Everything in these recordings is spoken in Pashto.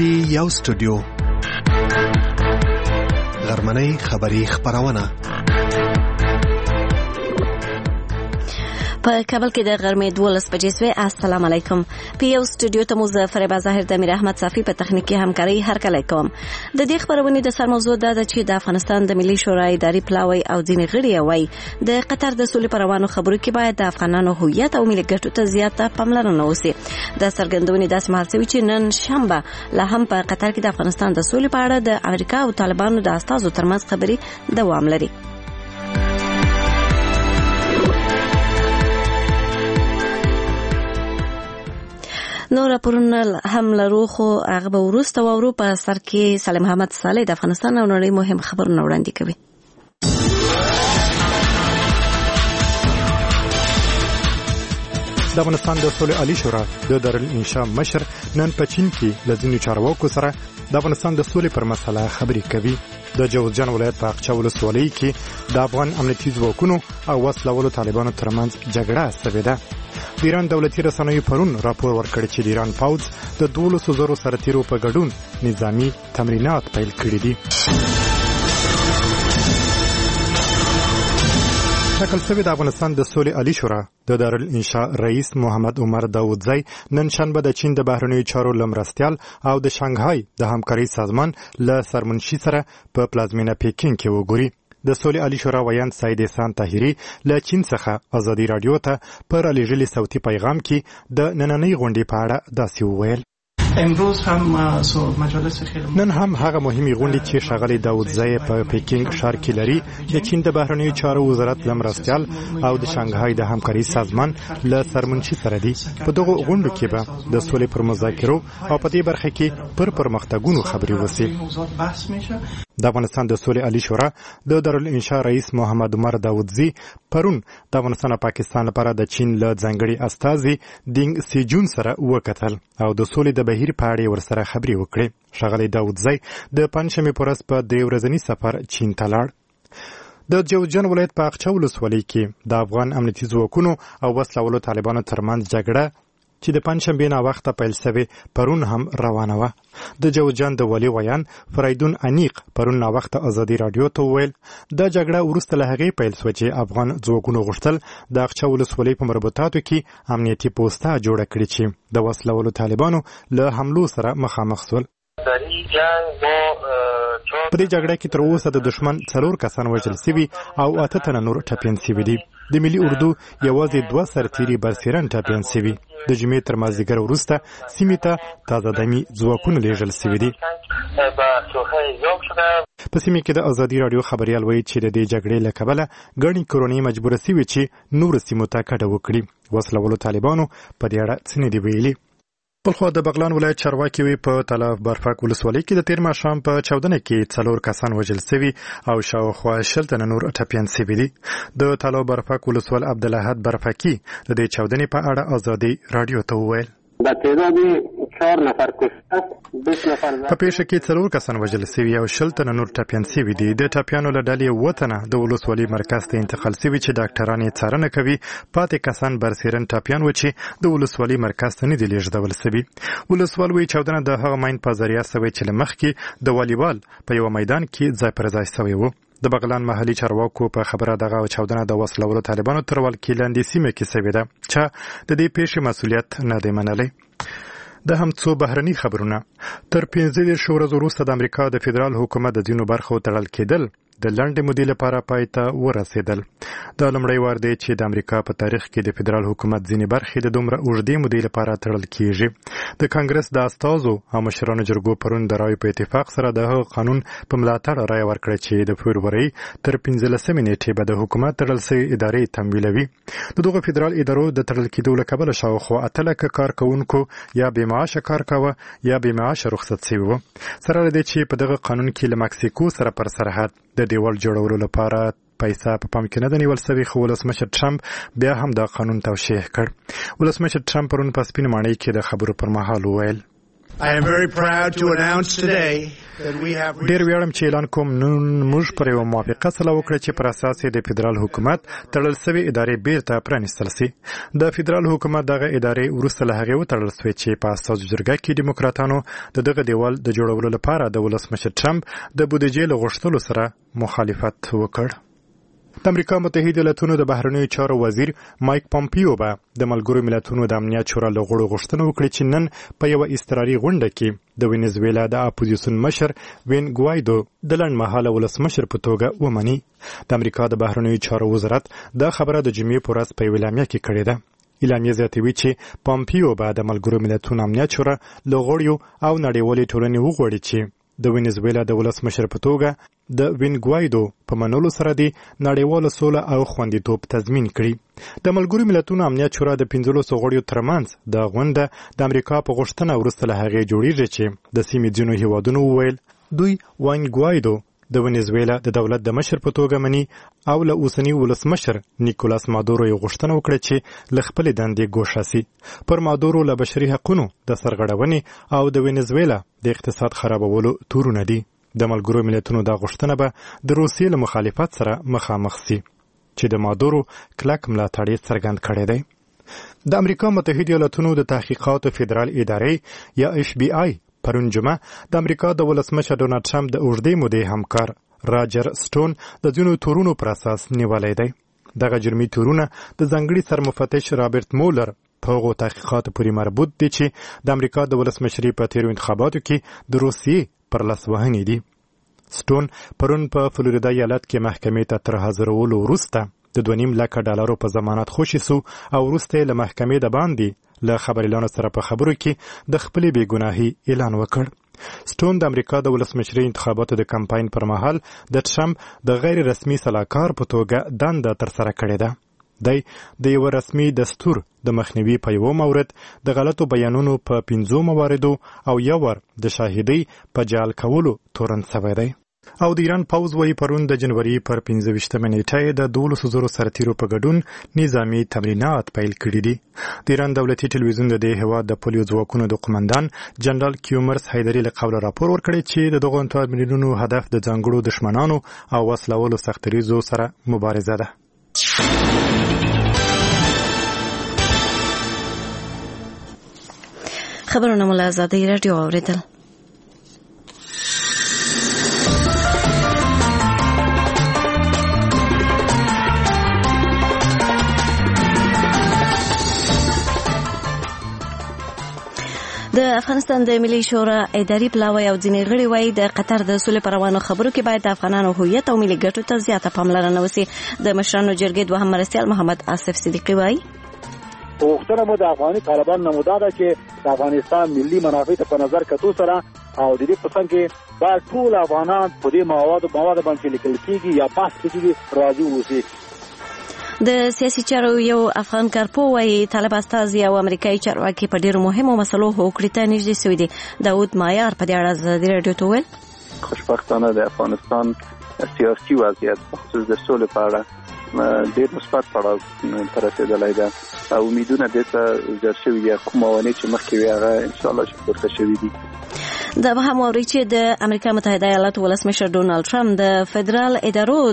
پی یو سټوډیو غرمنۍ خبری خبرونه په کابل کې د غرمې 12 بجې سوې. السلام علیکم. په یو سټوډیو ته مظفر بازاهر د امیر احمد صافی په تخنیکی همکاري هرکلی کوم. د دې خبرونې د سر موضوع ده چې د افغانستان د ملي شورای اداري پلاوی او ځینې غړي وایي د قطر د سولې پر روانو خبرو کې باید د افغانانو هویت او ملي ګټو ته زیاته پاملرنه وشي. د څرګندونې داسې مهال شوی چې نن شنبه لا هم په قطر کې د افغانستان د سولې په اړه د امریکا او طالبانو د استازو ترمنځ خبري دوام لري. نور پرونه هم لرو خو هغه به وروسته وورو. په سر کې سلیم احمد صالح د افغانستان او نړۍ مهم خبرونه وړاندې کوي. د افغانستان د سولې عالی شورا د دارالانشا مشر نن په چین کې د ځینو چارواکو سره د افغانستان د سولې پر مسله خبرې کوي. د جوزجان ولایت په اقچه ولسوالۍ کې د افغان امنیتي ځواکونو او وسلوالو طالبانو ترمنځ جګړه شوې ده. د ایران دولتي رسنیو پرون راپور ورکړ چې د ایران پوځ د 12,000 سرتیرو په ګډون نظامی تمرینات پیل کړي دي. ټاکل شوی د افغانستان د سولې عالی شورا د دارالانشا رئیس محمد عمر داودزی نن شنبه د چین د بهرنیو چارو لمرستیال او د شانګهای د همکارۍ سازمان له سرمنشي سره په پلازمینه پیکینګ کې وګوري. د سولې عالی شورا ویان سید احسان طاهری له چین څخه ازادي رادیو ته پر الیژلي صوتي پیغام کې د نننۍ غونډې په اړه داسې وویل: نن هم هغه مهمه غونډه چې ښاغلی داودزی په پیکینګ ښار کې لري د چین د بهرنیو چارو وزارت لمرستیال او د شانګهای د همکارۍ سازمان له سرمنشي سره دي. په دغه غونډو کې به د سولې پر مذاکرو او په دې برخه کې پر پرمختګونو خبرې وشي. د افغانستان د سولې عالی شورا د دارالانشا رئیس محمد عمر داودزی پرون د افغانستان او پاکستان لپاره د چین له ځانګړي استازي دینګ سیجون سره وکتل او د سولې د بهیر په اړه ورسره خبرې وکړې. ښاغلی داودزی د پنځمې په ورځ په د ورځني سفر چین ته لاړ. د جوزجان ولایت په اقچه ولسوالۍ کې د افغان امنیتي ځواکونو او وسلوالو طالبانو ترمنځ جګړه چې د پنځشنبې نه وخته پیل شوې پرون هم روانه وه. د جوزجان د والي ویان فریدون انیق پرون نه وخته ازادي رادیو ته وویل دا جګړه وروسته له هغې پیل شوه چې افغان ځواکونو غوښتل د اقچه ولسوالۍ په مربوطاتو کې امنیتي پوسته جوړه کړي چې د وسلوالو طالبانو له حملو سره مخامخ شول. په دې جګړه کې تر اوسه د دشمن 4 کسان وژل شوي او 8 تنه نور ټپیان شوي دي. د ملي اردو یوازې 2 سرتیري برسیرن ټپیان شوي. د جمعې تر مازدیګر وروسته سیمې ته تازه دمي ځواکونه لیږل شوي دي. په سیمې کې د ازادي رادیو خبریال وایي چې د دې جګړې له کبله ګڼې کورنۍ مجبوره شوې چې نور سیمو ته کډه وکړي. وسلوالو طالبانو په دې اړه څه نه دي ویلي. بلخوا د بغلان ولایت چارواکي وی په تلاف برفک ولسوالۍ کې د تیر ماښام په چاودنه کې 4 کسان وژل شوي او شاوخوا 60 تنه نور ټپیان شوي دي. د تلاف برفک ولسوال عبدالاحد برفکي د دې چاودنې په اړه ازادي رادیو ته وویل: په پیښه کې 4 کسان وژل شوي او 60 تنه نور ټپیان شوي دي. د ټپیانو له ډلې 7 تنه د ولسوالۍ مرکز ته انتقال شوي چې ډاکټران یې څارنه کوي. پاتې کسان برسیرن ټپیان و چې د ولسوالۍ مرکز ته نه دي لیږدول شوي. ولسوال وایي چاودنه د هغه ماین په ذریعه شوې چې له مخکې د والیبال په یو میدان کې ځای پر ځای شوی و. د بغلان محلي چارواکو په خبره دغه چاودنه د وسلوالو طالبانو تر ولکې لاندې سیمه کې شوې ده چې د دې پیښې مسؤلیت نه دی منلی. د هم څو بهرني خبرونه. تر 15 ورځې وروسته د امریکا د فدرال حکومت د ځینو برخو تړل کېدل د لنډې مودې لپاره پای ته ورسېدل. دا لومړی وار دی چې د امریکا په تاریخ کې د فدرال حکومت ځینې برخې د دومره اوږدې مودې لپاره تړل کېږي. د کانګرس د استازو او مشرانو جرګو پرون د رایو په اتفاق سره د هغه قانون په ملاتړ رایه ورکړه چې د فبرورۍ تر 15 نیټې به د حکومت تړل شوې ادارې تمویلوي. د دغه فدرال ادارو د تړل کېدو له کبله شاوخوا 8 لکه کارکوونکو یا بې معاشه کار کاوه یا بې معاشه رخصت شوي وو. سره له دې چې په دغه قانون کې له مکسیکو سره پر سرحد د دیوال جوړولو لپاره پیسې په پام کې نه ده نیول شوې، خو ولسمشر ټرمپ بیا هم دا قانون توشیح کړ. ولسمشر ټرمپ پرون په سپین ماڼۍ کې د خبرو پر مهال وویل: I am very proud to announce today that we have ډیر ویاړم چې اعلان کوم نن موږ پر یو موافقه سره وکړه چې پر اساس د فدرال حکومت تړل شوی ادارې بیرته پرانیستل شي. د فدرال حکومت دغه ادارې وروسته له هغې وتړل شوې چې په اساسي جرګه کې دیموکراتانو د دغه دیوال د جوړولو لپاره د ولسمشر ټرمپ د بودیجې له غوښتلو سره مخالفت وکړ. د امریکا متحده ایالاتونو د بهرنیو چارو وزیر مایک پامپیو به د ملګرو ملتونو د امنیت شورا له غړو غوښتنه وکړي چې نن په یوه اضطراري غونډه کې د وینزویلا د اپوزیسیون مشر وین ګوایدو د لنډمهاله ولسمشر په توګه ومني. د امریکا د بهرنیو چارو وزارت دا خبره د جمعې په ورځ په یوه اعلامیه کې کړې ده. اعلامیه زیاتوي چې پامپیو به د ملګرو ملتونو امنیت شورا له غړیو او نړیوالې ټولنې وغواړي چې د وینزویلا د ولسمشر په توګه د وین ګوایدو په منلو سره د نړیواله سوله او خوندیتوب تضمین کړي. د ملګرو ملتونو امنیت شورا د 15 غړیو ترمنځ د غونډه د امریکا په غوښتنه وروسته له هغې جوړیږي چې د سیمې ځینو هیوادونو وویل دوی وین ګوایدو د وینزویلا د دولت د مشر په توګه مني او له اوسني ولسمشر نیکولاس مادورو یې غوښتنه وکړه چې له خپلې دندې ګوښه سي. پر مادورو له بشري حقونو د سرغړونې او د وینزویلا د اقتصاد خرابولو تورونه دي. د ملګرو ملتونو دا غوښتنه به د روسیې له مخالفت سره مخامخ سي چې د مادورو کلک ملاتړ یې څرګند کړی دی. د امریکا متحده ایالاتونو د تحقیقاتو فدرال ادارې یا FBI پرون جمعه د امریکا د ولسمشر ډونالډ ټرمپ د اوږدې مودې همکار راجر سټون د ځینو تورونو پر اساس نیولی دی. دغه جرمي تورونه د ځانګړي سرمفتش رابرټ مولر په هغو تحقیقاتو پورې مربوط دي چې د امریکا د ولسمشرۍ په تیرو انتخاباتو کې د روسیې پر لاسوهنې دي. سټون پرون په فلوریدا ایالت کې محکمې ته تر حاضرولو وروسته د $2.5 لک په ضمانت خوشي سو او وروسته له محکمې د باندې له خبريالانو سره په خبرو کې د خپلې بېګناهۍ اعلان وکړ. سټون د امریکا د ولسمشرۍ انتخاباتو د کمپاین پر مهال د ټرمپ د غیر رسمي سلاکار په توګه دنده ترسره کړې ده. دی د یو رسمي دستور د مخنیوي په یو مورد د غلطو بیانونو په 15 مواردو او یو ور د شاهدۍ په جعل کولو تورن شوی دی. او د ایران پوځ وایي پرون د جنوري پر 15 نیټه د 12,000 سرتیرو په ګډون نظامي تمرینات پیل کړي دي. د ایران دولتي ټلویزیون د دې هیواد د پولیو ځواکونو د قومندان جنرال کیومرس حیدري له قوله راپور ورکړی چې د دغو تمرینونو هدف د ځانګړو دښمنانو او وسلوالو سختریزو سره مبارزه ده. خبرونه مو له ازادۍ راډیو اورېدل. د افغانستان د ملي شورا اداري پلاوی او ځینې غړي وایي د قطر د سولې پر روانو خبرو کې باید د افغانانو هویت او ملي ګټو ته زیاته پاملرنه وشي. د مشرانو جرګې دوهم مرستیال محمد آصف صدیقي وایي غوښتنه مو د افغاني طالبان نموده ده چې د افغانستان ملي منافع ته په نظر کتو سره او د دې په څنګ کې دا ټول افغانان په دې مواد باندې لیکل کېږي یا بحث کېږي راضي اوسي. د سیاسي چارو یو افغان کارپو وایي طالب استازي او امریکایي چارواکي په ډیرو مهمو مسلو هوکړې ته نږدې شوي دي. داود مایار په دې اړه ازادي راډیو ته وویل خوشبختانه د افغانستان سیاسي وضعیت خصوصا د سولې په اړه ډېر مثبت پړاو ته رسېدلی ده او امیدونه دې ته زیات شوي دي. کوم موانع چې مخکې وي هغه انشاءالله چې پورته شوي دي. دا به هم اوري چې د امریکا متحده ایالاتو ولسمشر ډونالډ ټرمپ د فدرال ادارو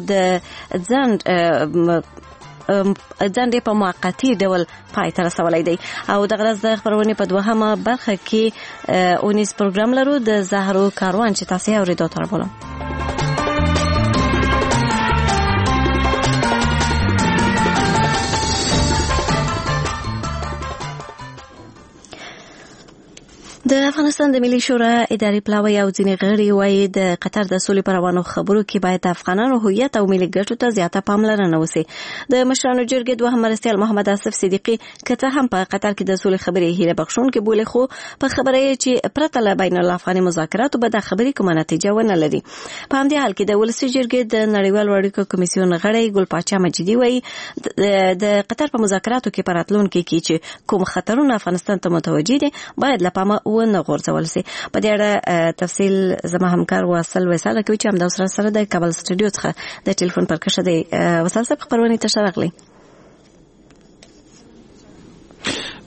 د ځنډې په موقتي ډول پای ته رسولی دی. او د غرض د خبرونې په دوهمه برخه کې اونیز پروګرام لرو د زهرو کاروان چې تاسو یې اورېدو ته رابولم. د افغانستان د ملي شورا اداري پلاوی او ځینې غړي وایي د قطر د سولې پر روانو خبرو کې باید د افغانانو هویت او ملي ګټو ته زیاته پاملرنه وشي. د مشرانو جرګې دوهم مرستیال محمد آصف صدیقي که څه هم په قطر کې د سولې خبرې هیله بخښونکې بولي خو په خبره یې چې پرته له بین الافغاني مذاکراتو به د خبرې کومه نتیجه ونه لري. په همدې حال کې د ولسي جرګې د نړیوالو اړیکو کمیسیون غړی ګل پاچا مجیدي وایي د قطر په مذاکراتو کې په راتلونکي کې چې کوم خطرونه افغانستان ته متوجه دي باید له پامه ونه غورځول شي. په دې اړه تفصیل زما همکار واصل وصال کوي چې همدا سره د کابل سټوډیو څخه د ټلیفون پر کښه دی. وصال صاحب خبرونه ته شرغلي.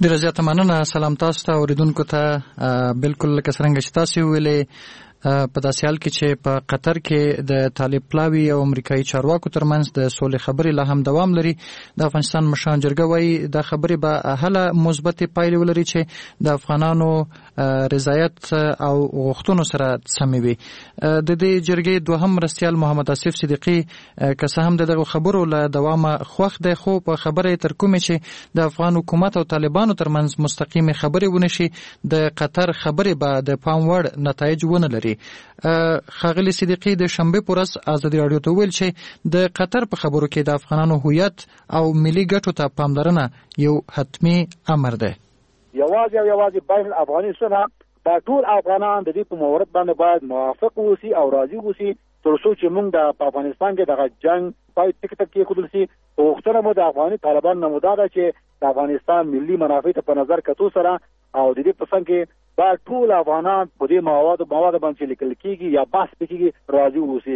ډیره زیاته مننه. سلام تاسو ته اوریدونکو ته. بالکل لکه څنګه چې تاسو ویلې په داسې حال کې چې په قطر کې د طالب پلاوي او امریکایي چارواکو ترمنځ د سولې خبرې لا هم دوام لري. د افغانستان مشران جرګه وايي د خبرې به هله مثبت پایلې ولري چې د افغانانو رضایت او غوښتنو سره سمې وي. د دې جرګې دوهم مرستیال محمد آصف صدیقي که څه هم دغه خبرو له دوامه خوښ دی، خو په خبره تر کومې چې د افغان حکومت او طالبانو ترمنځ مستقیمه خبرې ونشي د قطر خبرې به د پام وړ نتایج ونه لري. ښاغلي صدیقي د شنبه پر ورځ ازادي راډیو ته ویل چې د قطر په خبرو کې د افغانانو هویت او ملي ګټو ته پاملرنه یو حتمی امر دی. یوازې بین الافغاني صلح دا ټول افغانان د دې په مورد باندې باید موافق اوسي او راضي اوسي تر څو چې موږ د افغانستان کې دغه جنگ پای ټک ټک کې خودل سي. غوښتنه مو د افغاني طالبان نه مو دا چې د افغانستان ملي منافع ته په نظر کتو سره او د دې په څنګ کې دا ټول افغانان په دې مواد باندې لیکل کېږي یا بحث پکې راضي اوسي.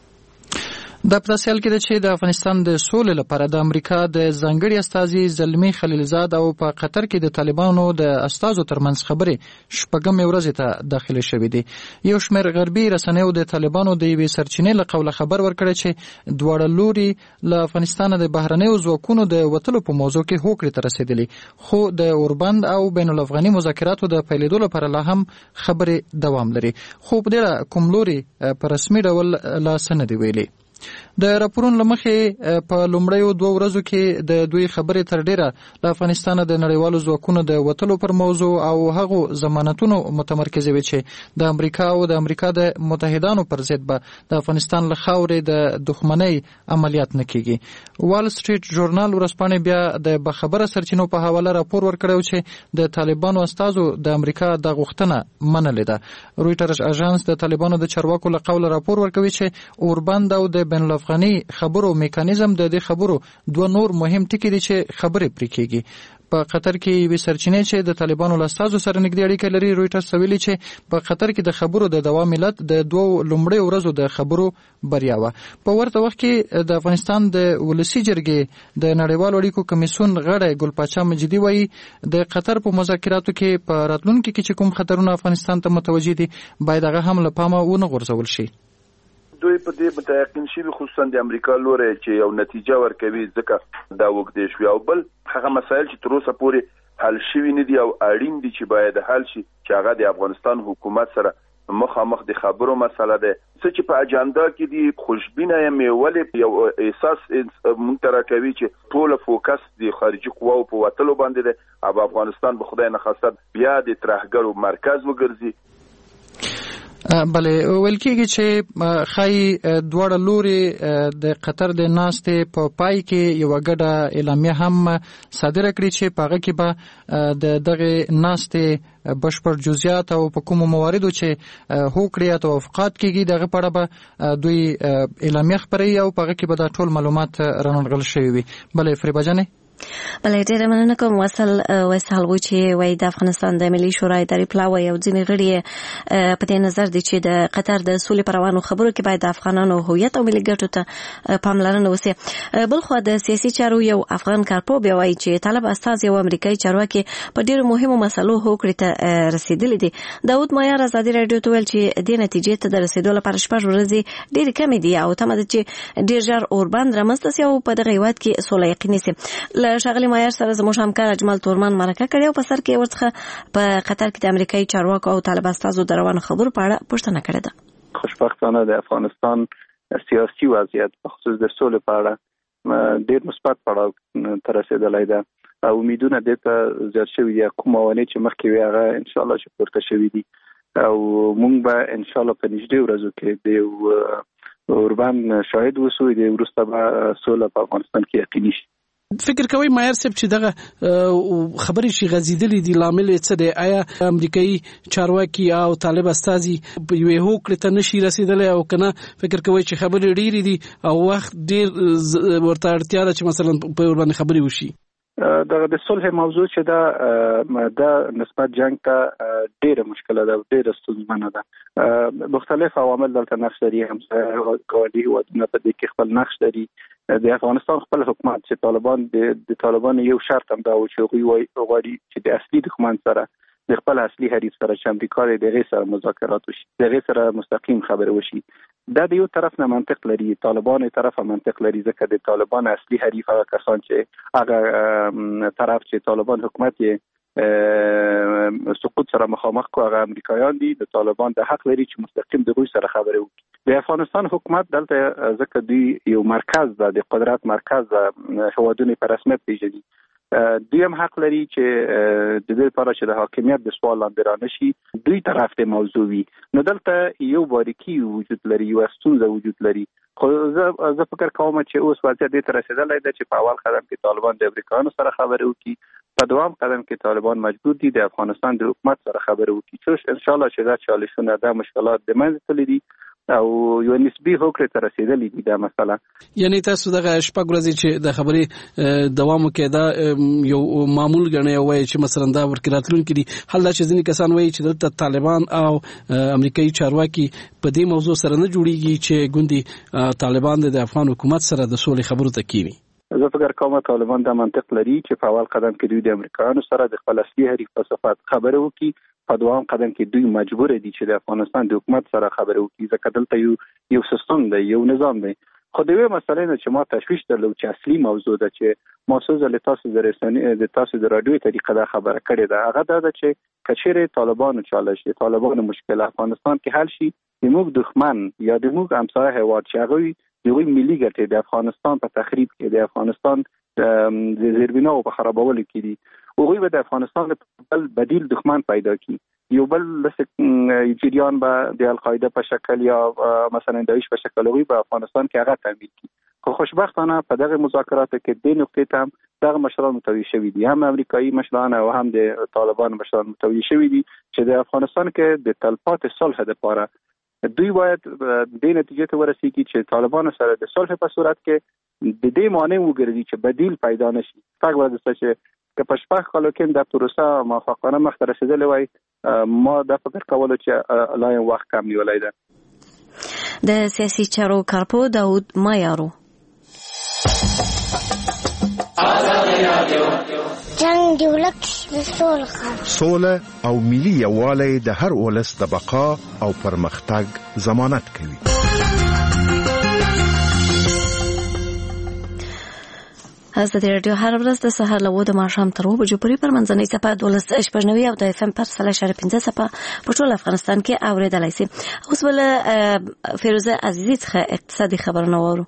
د پرسیال کې چې د افغانستان د سولې لپاره د امریکا د ځانګړي استازي زلمی خلیلزاد او په قطر کې د طالبانو د استازو ترمنځ خبرې شپږمې ورځې ته داخله شوې دي. یو شمېر غربي رسنیو د طالبانو د یوې سرچینې له قوله خبر ورکړی چې دواړه لوري له افغانستان د بهرنیو ځواکونو د وتلو په موضوع کې هوکړې ته رسېدلي، خو د اوربند او بین الافغاني مذاکراتو د پیلېدو لپاره لا هم خبرې دوام لري، خو په دې کوم لوري په رسمي ډول لا څه نه دی ویلي. د راپورونو لمخې په لومړیو 2 ورځو کې د دوی خبرې تر ډیره د افغانستان د نړیوالو ځواکونو د وتلو پر موضوع او هغو ضمانتونو متمرکزه وي چې د امریکا او د امریکا د متحدانو پر ضد به د افغانستان له خاورې د دښمنۍ عملیات نه کیږي. وال سټریټ ژورنال ورځپاڼې بیا د بخبره سرچینو په حواله راپور ورکړی چې د طالبانو استازو د امریکا د غوښتنه منلې ده. رویټرز اژانس د طالبانو د چارواکو له قوله راپور ورکوي چې اوربند او د بین الافغاني خبرو میکانیزم د دې خبرو 2 نور مهم ټکي دي چې خبرې پرې کیږي. په قطر کې یوې سرچینې چې د طالبانو له استازو سره نږدې اړیکه لري رویټرز ویلي چې په قطر کې د خبرو د دوام علت د 2 لومړۍ ورځو د خبرو بریا وه. په ورته وخت کې د افغانستان د ولسي جرګې د نړیوالو اړیکو کمیسیون غړی ګل پاچا مجیدي وایي د قطر په مذاکراتو کې په راتلونکي کې چې کوم خطرونه افغانستان ته متوجه دي باید هغه هم له پامه ونه غورځول شي. دوی په دې متيقن شي خصوصا د امریکا لوري چې یو نتیجه ورکوي ځکه دا وګدې شوی او بل هغه مسایل چې تر اوسه پورې حل شوي نه دي او اړین دي چې باید حل شي چې هغه د افغانستان حکومت سره مخامخ د خبرو مسله ده. څه چې په اجنډا کې دي خوشبینه یې ولې یو احساس مونږ ته راکوي چې ټول فوکس د خارجي قواو په وتلو باندې ده او افغانستان به خدای نه خاصه بیا د ترهګرو مرکز وګرځي. بله ویل کېږي چې خای دواړه لوري د قطر د ناستې په پای کې یو ګډه اعلامیه هم صادره کړې چې په هغه کې به د دغه ناستې بشپړ جزئیات او په کومو مواردو چې هوکړې او توافقات کېږي دغه په اړه به دوی اعلامیه خپروي او په هغه کې به دا ټول معلومات رانغول شوي وي. بله فریبه جانې بله ډیره مننه کوم. وصل و چې وای د افغانستان د ملي شورا اداري پلاوی او ځینې غړي په دې نظر دي چې د قطر د سولې پر روانو خبرو کې باید د افغانانو هویت او ملي ګټو ته پاملرنه وشي. بل خو د سیاسي چارو یو افغان کارپوه بیا وایي چې طالب استازي او امریکایي چارواکي په ډیرو مهمو مسلو هوکړې ته رسیدلي دي. داود مایار ازادي راډیو ته ویل چې دې نتیجې ته د رسیدو لپاره 6 ورځې ډېرې کمې دي او تمه ده چې ډېر ژر اوربند رامنځته شي او په دغه هیواد کې سوله یقیني شي. ښاغلي مایار سره زموږ همکار اجمل تورمان مرکه کړې او په سر کې ورڅخه په قطر کې د امریکایي چارواکو او طالب استازو د روانو خبرو په اړه پوښتنه کړې ده. خوشبختانه د افغانستان سیاسي وضعیت په خصوص د سولې په اړه ډېر مثبت پړاو ته رسېدلی ده او امیدونه دې ته زیات شوي دي. کوم موانع چې مخکې وي هغه انشاءالله چې پورته شوي دي او موږ به انشاءالله په نږدې ورځو کې د اوربند شاهد اوسو. د وروسته به سوله په افغانستان کې یقیني شي. فکر کوي مایر صاحب چې دغه خبرې شي غزیدلې دي لامل څه دی؟ آیا امریکایي چارواکي او طالب استازي یو هوکړې ته نشي رسیدلی او کنه فکر کوي چې خبرې ډېرې دي او وخت ډېر ورته اړتیا ده چې مثلا په ور باندې خبرې وشي؟ د صلح موضوع چې دا نسبت جنگ ته ډېره مشکله ده، ډېره ستونزمنه ده. مختلف عوامل دلته نقش لري، هم ګاونډي هیوادونه په دې کې خپل نقش لري. د افغانستان خپل حکومت چې د طالبان یو شرط هم دا و چې هغوی غواړي چې د اصلي دښمن سره د خپل اصلي حریف سره چې امریکا دی د هغې سره مذاکرات وشي، د هغې سره مستقیم خبرې وشي. دا د یو طرف نه منطق لري، طالبان طرف منطق لري، ځکه د طالبان اصلي حریف هغه کسان چې هغه طرف چې طالبان حکومت یې سقوط سره مخامخ کو هغه امریکایان دي. د طالبان د حق لري چې مستقیم د دوی سره خبرې وکړي. د افغانستان حکومت دلته ځکه دوی یو مرکز ده، د قدرت مرکز ده، هیوادونه په رسمیت پیژني. دوی هم حق لري چې د دې لپاره چې د حاکمیت د سوال لاندې رانشي دوی طرف ته موضوع وي. نو دلته یو باریکي وجود لري، یو ستونزه وجود لري. خو زه فکر کوم چې اوس وضعیت دې ته رسیدلی دی چې په اول قدم کې طالبان د امریکایانو سره خبرې وکړي، په دوام قدم کې طالبان مجبور دي د افغانستان د حکومت سره خبرې وکړي، چې ان شاء الله چې دا چالشونه دا مشکلات د منځ تللي دي او یو نسبی هوکړې ته رسیدلې دي دا مسله. یعنی تاسو دغه شپږ ورځې چې د خبرې دوام وکړي دا یو معمول ګڼئ او وایي چې مثلا دا ورکې راتلونکي دي. حال دا چې ځینې کسان وایي چې دلته طالبان او امریکایي چارواکي په دې موضوع سره نه جوړیږي چې ګوندې طالبان د افغان حکومت سره د سولې خبرو ته کیوي. زه فکر کوم طالبان دا منطق لري چې په اول قدم کې دوی د امریکایانو سره د خپل اصلي حریف په صفت خبرې وکړي، په دوام قدم کې دوی مجبور دي چې د افغانستان د حکومت سره خبرې وکړي، ځکه دلته یو سیستم دی، یو نظام دی. خو د یوې مسلې نه چې ما تشویش درلود چې اصلي موضوع ده چې ما څو ځلې تاسو د راډیو طریقه دا خبره کړې ده، هغه دا ده چې که چیرې طالبانو چالش د طالبانو مشکل افغانستان کې حل شي، زموږ دښمن یا زموږ همسایه هیواد چې هغوی دوی ملي ګټې د افغانستان په تخریب کې، د افغانستان د زیربناو په خرابولو کې دي، هغوی به د افغانستان بل بدیل دښمن پیدا کړي. یو بل جریان به د القاعده په شکل یا مثلا داعش په شکل هغوی په افغانستان کې هغه تعمیل کړي. خو خوشبختانه په دغه مذاکراتو کې د نقطې ته هم دغه مشران متوجه شوي دي، هم امریکایي مشران او هم د طالبان مشران متوجه شوي دي چې د افغانستان کې د تلپاتې صلح لپاره دوی باید د نتیجې ته ورسیږي چې طالبانو سره د صلح په صورت کې د دې معنی وګرځي چې بدیل پیدا نشي. فقط ورته چې په شپږ کالو کې د پروسه موافقانه مخته رسیدلې وای، ما دا فکر کولو چې لا یو وخت کم نیولای ده. د سیاسي چارو کارپو داود مایارو جنگ دیولک سوله او ملي یووالی د هر ولس د بقا او پرمختګ ضمانت کوي. از د رادیو هر ورځ د سهار له 9 د ماښام تر 2 بجو پورې پر منځنۍ صفه 12.90 او د اف ام پر 3.15 صفه په ټول افغانستان کې اوریدلای شي. اوس بل فیروزه عزیزی څخه اقتصادي خبرونه وورو.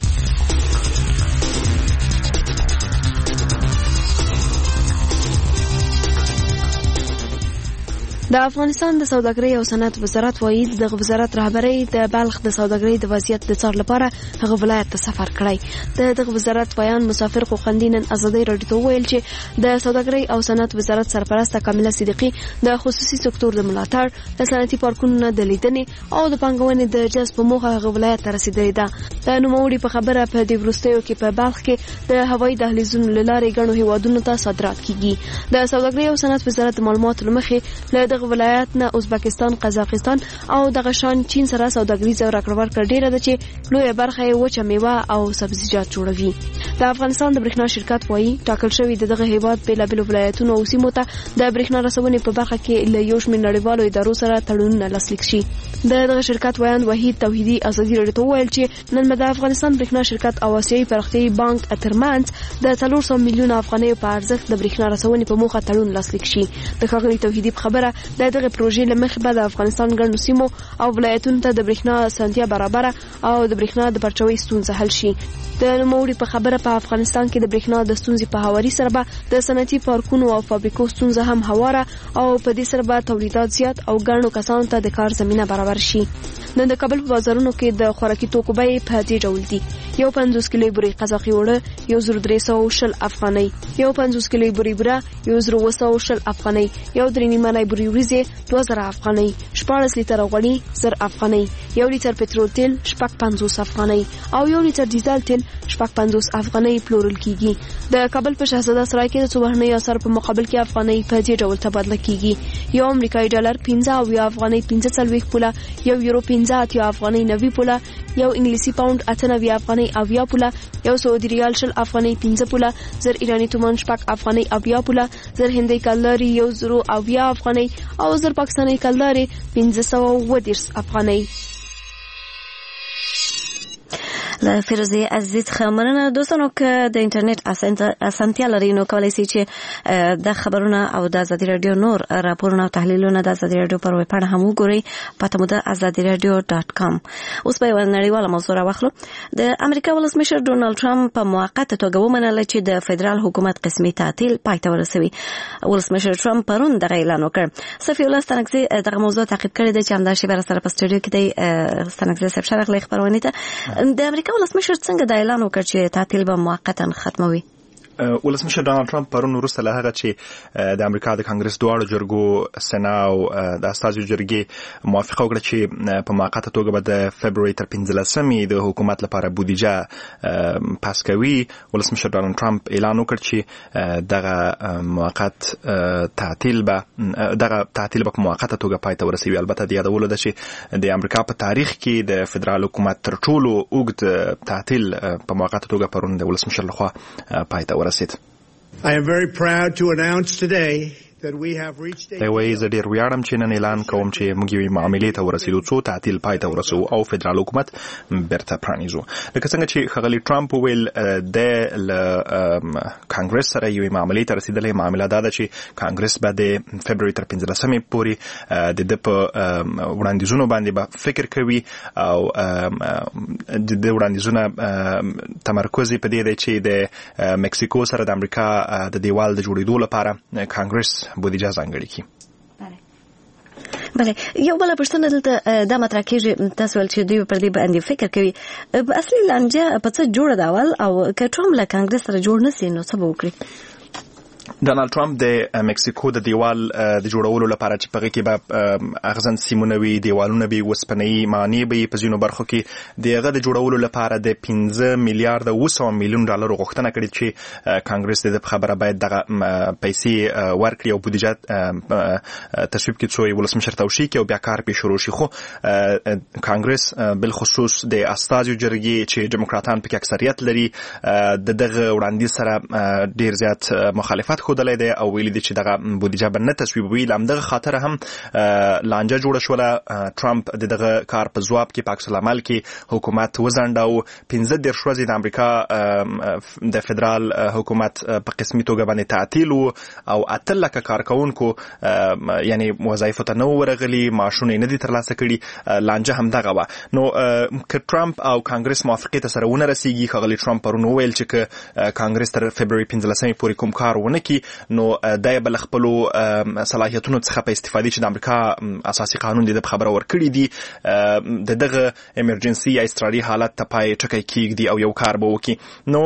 د افغانستان د سوداګرۍ او صنعت وزارت وایي د وزارت رهبری د بلخ د سوداګرۍ د وضعیت د څار لپاره هغه ولایت ته سفر کړی. د وزارت بیان مسافر خوندین ازادي رادیو ته ویل چې د سوداګرۍ او صنعت وزارت سرپرست کامله صدیقی د خصوصي سکتور د ملاتړ، د صنعتي پارکونو د لیدنې او د پانګونې د جذب په موخه هغه ولایت ته رسیدلی ده. د نوموړي په خبره په دې وروستیو کې په بلخ کې د هوایي دهلیزونو له لارې ګڼو هیوادونو ته صادرات کیږي. د سوداګرۍ او صنعت وزارت معلومات لمخې له ولایت نه ازبکستان، قزاقستان او دغه شان چین سره سوداګریز راکړه ورکړه ډیره ده چې لویه برخه یې وچه میوه او سبزیجات جوړوي. د افغانستان د برېښنا شرکت وایي ټاکل شوی دغه هیواد بیلابیل ولایتونو او سیمو ته د برېښنا رسونې په برخه کې له یو شمېر نړیوالو ادارو سره تړونونه لاسلیک شي. دغه شرکت وایي وحید توحیدی ازادي رادیو ته ویل چې نن د افغانستان برېښنا شرکت او آسیایي پرمختیایي بانک ترمنځ د 400 میلیون افغانۍ په ارزښت د برېښنا رسونې په موخه تړون لاسلیک شي. د ښاغلي توحیدی په خبره دغه پروژې لمخې به د افغانستان ګڼو سیمو او ولایتونو ته د برېښنا اسانتیا برابره او د برېښنا د پرچاوۍ ستونزه حل شي. د نوموړي په خبره په افغانستان کې د برېښنا د ستونزې په هواري سره به د صنعتي پارکونو او فابریکو ستونزه هم هواره او په دې سره به تولیدات زیات او ګڼو کسانو ته د کار زمینه برابر شي. نن د کابل په بازارونو کې د خوراکي توکو بیې په دې ډول دي: یو 50 کیلو بوري قزاقي وړه 1320 افغانۍ، یو 50 کیلو بوري بوره 1200 افغانۍ، یو 3.5 بوري وریځې 2000 افغانۍ، 14 لیټر غوړي 1000 افغانۍ، 1 لیټر پټرول تیل 50 افغانۍ او 1 لیټر ډیزل تیل 50 افغانۍ پلورل کیږي. د کابل په شهزاده سرای کې د څو بهرنۍ اسعارو په مقابل کې افغانۍ په دې ډول تبادله کیږي. 1 امریکایي ډالر 15 افغانۍ 45 پوله، 1 یورو 15 افغانۍ 90 پوله، 1 انګلیسي پاوند 98 افغانۍ 80 پوله، 1 سعودي ریال 10 افغانۍ 15 پوله، 1000 ایرانی تومان 6 افغانۍ 80 پوله، 1000 هندۍ کلداري 180 افغانۍ او 1000 پاکستاني کلداري 510 افغانۍ. له فیروزی عزیز څخه مننه. دوستانو که د انټرنیټ اسانتیا لري نو کولای شئ چې د خبرونه او د ازادي رادیو نور راپورونه او تحلیلونه د ازادي رادیو پر ویب پاڼه هم وګورئ. پته مو ده azadiradio.com. اوس به یو نړیواله موضوع راوخلو. د امریکا ولسمشر ډونالد ټرمپ په موقته توګه ومنله چې د فدرال حکومت قسمي تعطیل پای ته ورسوي. ولسمشر ټرمپ پرون دغه اعلان وکړ. صفی الله ستنګزي دغه موضوع تعقیب کړی دی چې همدا شی بر سره په سټوډیو کې دی. ستنګزي صاحب شرح خبرونه ته د امریکا ولسمشر څنګه د اعلان وکړ چې تعطیل به موقتا ختموي؟ ولسمشر ډونالد ټرمپ پرون وروسته له هغه چې د امریکا د کانګرس دواړو جرګو سنا او د استازو جرګې موافقه وکړه چې په موقته توګه به د فبرवरी تر 15مې د حکومت لپاره بودیجه پاس کوي. ولسمشر ډونالد ټرمپ اعلان وکړ چې دغه موقت تعطیل به په موقته توګه پای ته ورسوي. البته د یادولو ده چې د امریکا په تاریخ کې د فدرال حکومت تر ټولو اوږد تعطیل په موقته توګه پرون د ولسمشر لخوا پای ته I am very proud to announce today that we have reached a زه ډیر ویاړم چې نن اعلان کوم چې موږ یوې معاملې ته ورسېدو څو تعطیل پای ته ورسو او فدرال حکومت بیرته پرانیزو. لکه څنګه چې ښاغلي ټرمپ وویل د کانګرس سره یوې معاملې ته رسېدلې. معامله دا ده چې کانګرس به د فبرवरी تر 15مې پورې د په وړاندیزونو باندې به فکر کوي او د وړاندیزونه تمرکز په دې دی چې د مکسیکو سره د امریکا د دیوال د جوړېدو لپاره کانګرس بودیجه ځانګړې کی. بله یو بل پښتنه دلته د مطرح کېږي تاسو ول چې دوی پر دې باندې فکر کوي اصلي لانجه په څه جوړه دا ول او که ټرمپ له کانګرس سره جوړ نشي نو څه به وکړي؟ ډونالد ټرمپ د مکسیکو د دیوال د جوړولو لپاره چې پغه کې به اغزن سیمونه وي، دیوالونه به وسپنۍ معنی به په ځینو برخو کې دغه د جوړولو لپاره د 15 میلیارډ 200 میلیون ډالر غوښتنه کړې چې کانګرس د خبره باید دغه پیسې ورکړي او بودیجه تصویب کړي څو ولسمشر توشي کې او بیا کار به شروع شي. خو کانګرس بل خصوص د استازو جرګې چې ډیموکراتان پکې اکثریت لري دغه وړاندیز سره ډیر زیات مخالفت خودلې ده او ویلي دي چې دغه بودیجه به نه تصویبوي. لامدغه خاطر هم لانجه جوړه شوله. ټرمپ دغه کار په ځواب کې پاک سلامال کې حکومت وزنډاو. 15 ورځې د امریکا د فدرال حکومت په قسمي توګه باندې تعطیل او اتل لکه کارکونکو یعنی وظایف ته نو ورغلي، معاشونه نه دي ترلاسه کړي. لانجه هم دغه و. نو ک ټرمپ او کانګرس موافقه سره ونه رسیږي. خغلی ټرمپ پرون ویل چې ک کانګرس تر فبرवरी 15مې پورې کوم کار ونه کی نو دای بل خپل صلاحیتونو څخه په استفادې چې د امریکا اساسي قانون د خبره ورکړي دي دغه ایمرجنسي یا اضطراري حالت ته پای ټکی کیږي او یو کار به وکي. نو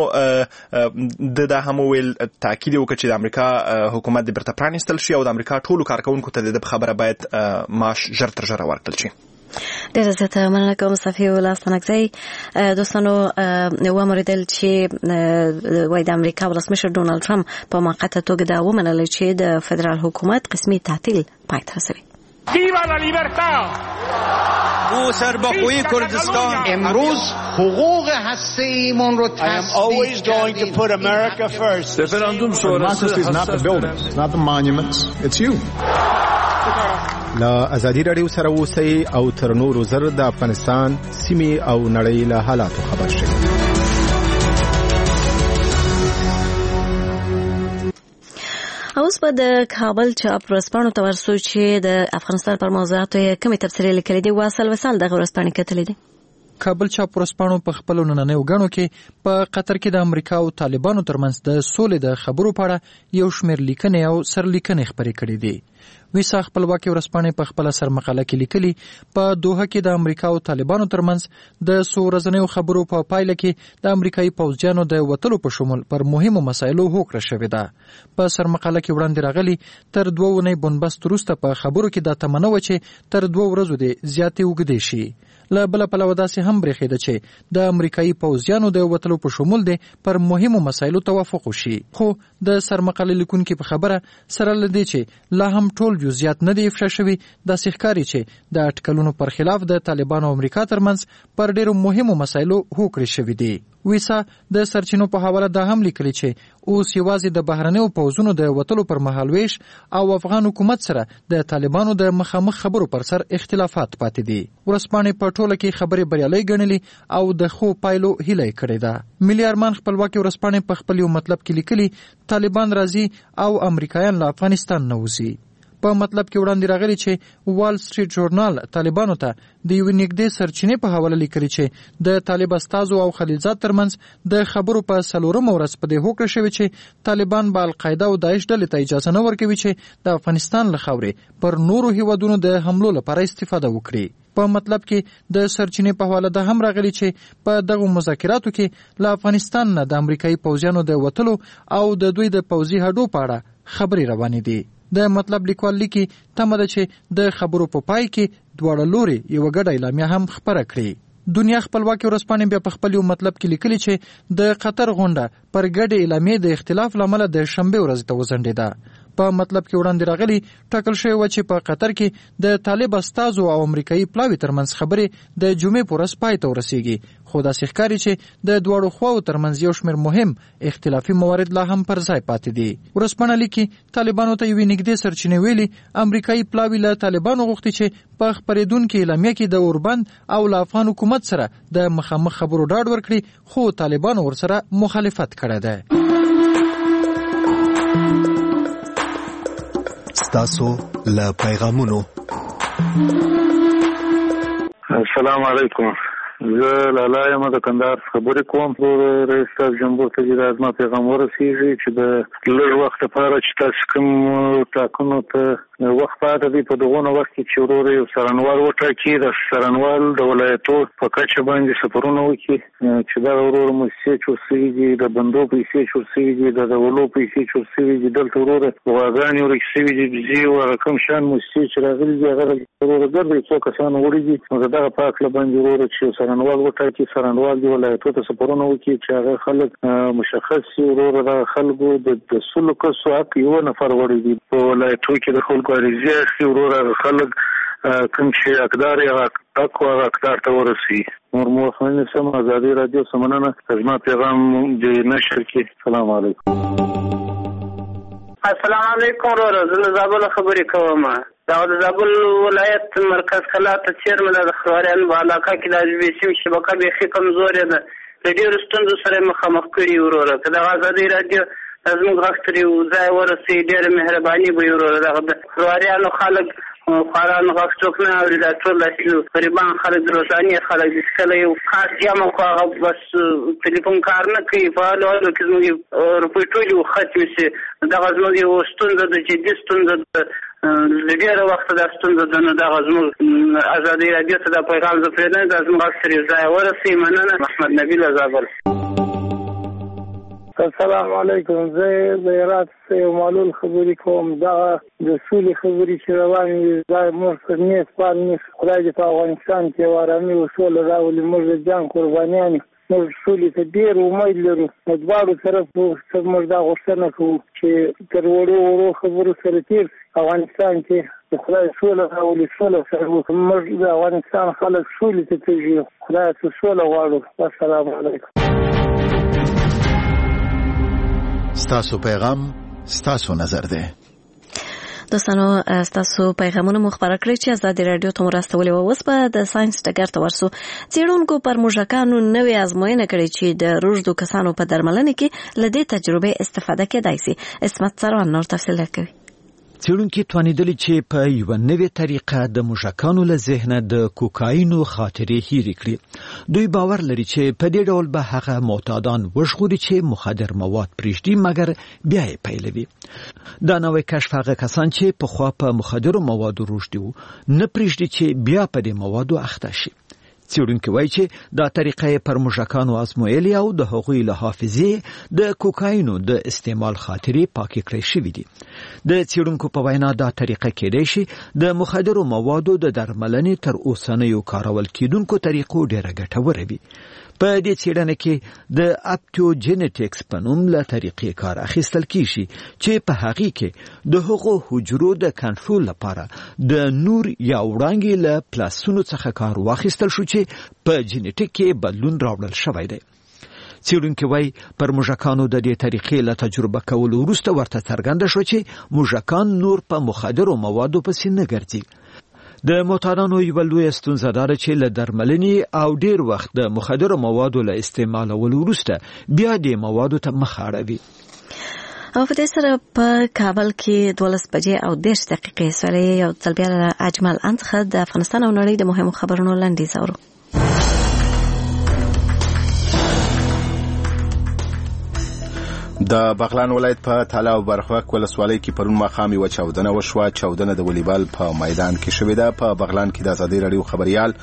د هم ویل تاکید وکړي چې د امریکا حکومت د برته پرانیستل شي او د امریکا ټولو کارکونکو ته د خبره باید معاش ژر تر ژره ورکړل شي. ډیره زیاته مننه کوم صفی الله ستنګزی. دوستانو نو موریدل چې وای د امریکا ولسمشر ډونالد ټرمپ په موقته توګه دا ومنل چې د فدرال حکومت قسمي تعطیل پای ته رسوي. Viva la libertad! او سربخوی کردستان امروز حقوق هسته‌ایمون رو I am always going to put America first. Referendum sonrası is not the buildings, not the monuments, it's you. لا ازادي رادیو سره اوسئ او تر نورو زر د افغانستان سیمې او نړۍ له حالاتو خبر شئ. اوس په د کابل چاپ ورځپاڼو ته ورسو چې د افغانستان پر موضوعاتو کومې تبصرې لیکلې دي. واصل وصال دغه ورځپاڼې کتلې دي. کابل چاپ ورسپانو په خپل نننیو غاڼو کې په قطر کې د امریکا او طالبانو ترمنځ د سولې د خبرو په اړه یو شمېر لیکنې او سرلیکنې خپرې کړې دي. ویسا خپلواکي ورسپانې په خپل سرمقاله کې لیکلي په دوحه کې د امریکا او طالبانو ترمنځ د څو ورځنیو خبرو په پایله کې د امریکایي پوځیانو د وتلو په شمول پر مهمو مسایلو هوکړه شوې ده. په سرمقاله کې وړاندې راغلي تر 2 اونۍ بنبست وروسته په خبرو کې دا تمنه و چې تر 2 ورځو دې زیاتې اوږدې شي. له بله پلوه داسې هم برېښېده چې د امریکایي پوځیانو د وتلو په شمول دی پر مهمو مسایلو توافق وشي. خو د سرمقالې لیکونکي په خبره سره له دې چې لا هم ټول جزئیات نه دي افشا شوي، داسې ښکاري چې د اټکلونو پر خلاف د طالبانو او امریکا ترمنځ پر ډېرو مهمو مسایلو هوکړې شوي دي. ویسا د سرچینو په حواله دا هم لیکلي چې اوس یوازې د بهرنیو پوځونو د وتلو پر مهال ویش او افغان حکومت سره د طالبانو د مخامخ خبرو پر سر اختلافات پاتې دي. ورسپانې په ټوله کې خبرې بریالۍ ګڼلي او د ښو پایلو هیله یې کړې ده. ملي ارمان خپلواکي ورسپانې په خپل یو مطلب کې لیکلي طالبان راځي او امریکایان له افغانستان نه وځي. په مطلب کې وړاندې راغلي چې وال سټریټ ژورنال طالبانو ته د یوې نږدې سرچینې په حواله لیکلي چې د طالب استازو او خلیلزاد ترمنځ د خبرو په 4 ورځ په دې هوکړه شوې چې طالبان به القاعده او داعش ډلې ته اجازه نه ورکوي چې د افغانستان له خاورې پر نورو هیوادونو د حملو لپاره استفاده وکړي. په مطلب کې د سرچینې په حواله ده هم راغلي چې په دغه مذاکراتو کې له افغانستان نه د امریکایي پوځیانو د وتلو او د دوی د پوځي هډو په اړه خبرې روانې دي. د مطلب لیکوال لیکي تمه ده چې د خبرو په پای کې دواړه لوري یو ګډه اعلامیه هم خپره کړي. دنیا خپلواکي ورسپانې بیا په خپل یو مطلب کې لیکلي چې د قطر غونډه پر ګډې اعلامیې د اختلاف له امله د شنبې ورځې ته وځنډېده. په مطلب کې وړاندې راغلي ټاکل شوی و چې په قطر کې د طالب استازو او امریکایي پلاوي ترمنځ خبرې د جمعې په ورځ پای ته ورسیږي. خو داسې ښکاري چې د دواړو خواو ترمنځ یو شمېر مهم اختلافي موارد لا هم پر ځای پاتې دي. ورسپانه لیکي طالبانو ته یوې نږدې سرچینې ویلي امریکایي پلاوي له طالبانو غوښتي چې په خپرېدونکې اعلامیه کې د اوربند او له افغان حکومت سره د مخامخ خبرو ډاډ ورکړي، خو طالبانو ورسره مخالفت کړی دی. ستاسو له پیغامونو. السلام علیکم. زه لالا یم د کندهار خبرې کوم. رئیس صاحب جمهور ته د ازما پیغام ورسیږي چې د لږ وخت لپاره چې تاسو کوم ټاکنو ته وخت پاته دی په دغه وخت کې چې ورور یو سرنوال وټاکي، د سرنوال د ولایتو په کچه باندې سفرونه وکړي چې دا ورور موسسې چورسوي دي، د بندو پیسې چورسوي دي، د دولو پیسې چورسوي دي، دلته ورور غواګانې ورکسوي دي، بزي او کوم شان موسسې چې راغلي دي هغه ورور ګرځي څو کسان وړي دي. نو دغه پاک له باندې ورور چې سرنوال وټاکي، سرنوال دی ولایتو ته سفرونه وکړي چې هغه خلک مشخص شي. ورور د خلکو د سلو کسو حق یو نفر وړي دي په ولایتو کې د خلکو عریضې اخلي. ورور خلک کوم چې حقدار یې حق او حقدار ته ورسي. نور موخمن سم ازادي رادیو سمنانه زما پیغام د نشر کې. السلام علیکم. السلام علیکم ورور. زه زابل خبرې کوم. دا د زابل ولایت مرکز کلات چیرمن د خرواريان په علاقه کې د جبسیم شبکه به کمزورې ده، د ډېرو ستونزو سره مخامخ کړي. ورور کله ازادي رادیو زموږ غختري او ځای ورسي ډېر مهرباني به ورور. د خرواريانو خلک خاران غښتوک نه اوري، دا ټول لاسي غریبان خلک روزاني خلک د کله یو خاص جامه خو هغه بس ټلیفون کار نه کوي. په حالو کې زموږ روپۍ ټولې ختمې شي. دغه زموږ یو ستونزه د جدي ستونزه ډېر وخت د ستونزه ده. نو دغه زموږ ازادي رادیو ته د پیغام زه پرېږدم د زموږ غښتري ځای ورسي. مننه. محمد نبیل زابل. السلام علیکم. زه د هرات یو معلول خبرې کوم. دا د سولې خبرې چې روانې دي دا موږ پر نیت باندې خدای دې په افغانستان کې یو ارامي او سوله راولي. موږ د جنګ قربانیان یو. موږ سولې ته ډېر امید لرو. د دواړو طرفو موږ دا غوښتنه کوو چې تر وړو خبرو سره تېر افغانستان کې د خدای سوله راولي. سوله سره موږ د افغانستان خلک سولې ته تږي. خدای ته سوله غواړو. السلام علیکم. ستاسو پیغام ستاسو نظر ده. دوستانو ستاسو پیغامونه مو خبر کړئ چې ازادي رادیو ته مرستولې و. اوس په د ساينس ټګر ته ورسو. څېړونکو پر موږکانو نوې ازموینه کړې چې د روږدو کسانو په درملنه کې له دې تجربې استفاده کېدای شي. اسمت سروان نور تفصیل کوي. څېړونکي توانیدلي چې په یوه نوې طریقه د موږکانو له ذهنه د کوکاینو خاطرې هېرې کړي. دوی باور لري چې په دې ډول به هغه معتادان وژغوري چې مخدر مواد پرېږدي مګر بیا یې پیلوي. دا نوی کشف هغه کسان چې پخوا په مخدرو موادو روږدي وو نه پرېږدي چې بیا په دې موادو اخته شي. څېړونکي وایي چې دا طریقه یې پر موږکانو ازمویلې او د هغوی له حافظې د کوکاینو د استعمال خاطرې پاکې کړی شوي دي. د څېړونکو په وینا دا طریقه کېدای شي د مخدرو موادو د درملنې تر اوسنیو کارول کېدونکو طریقو ډېره ګټوره وي. په دې څېړنه کې د اپټوجینټکس په نوم له طریقې کار اخیستل کیږي چې په هغې کې د هغو حجرو د کنټرول لپاره د نور یا وړانګې له پلاسونو څخه کار واخیستل شو چې په جینټیک کې بدلون راوړل شوی دی. څېړونکي وایي پر موږکانو د دې طریقې له تجربه کولو وروسته ورته څرګنده شو چې موږکان نور په مخدرو موادو پسې نه ګرځي. د معتادانو یوه لویه ستونزه دا ده چې له درملنې او ډېر وخت د مخدرو موادو له استعمالولو وروسته بیا دې موادو ته مخ اړوي. او په دې سره په کابل کې 12 بجې او 10 دقیقې سره یو ځل بیا له اجمل څخه د افغانستان او نړۍ د مهمو خبرونو لنډیز اورو. د بغلان ولایت په تاله او برخوک ولسوالۍ کې پرون ماښام یوه چاودنه وشوه. چاودنه د والیبال په میدان کې شوې ده. په بغلان کې د ازادي راډیو خبریال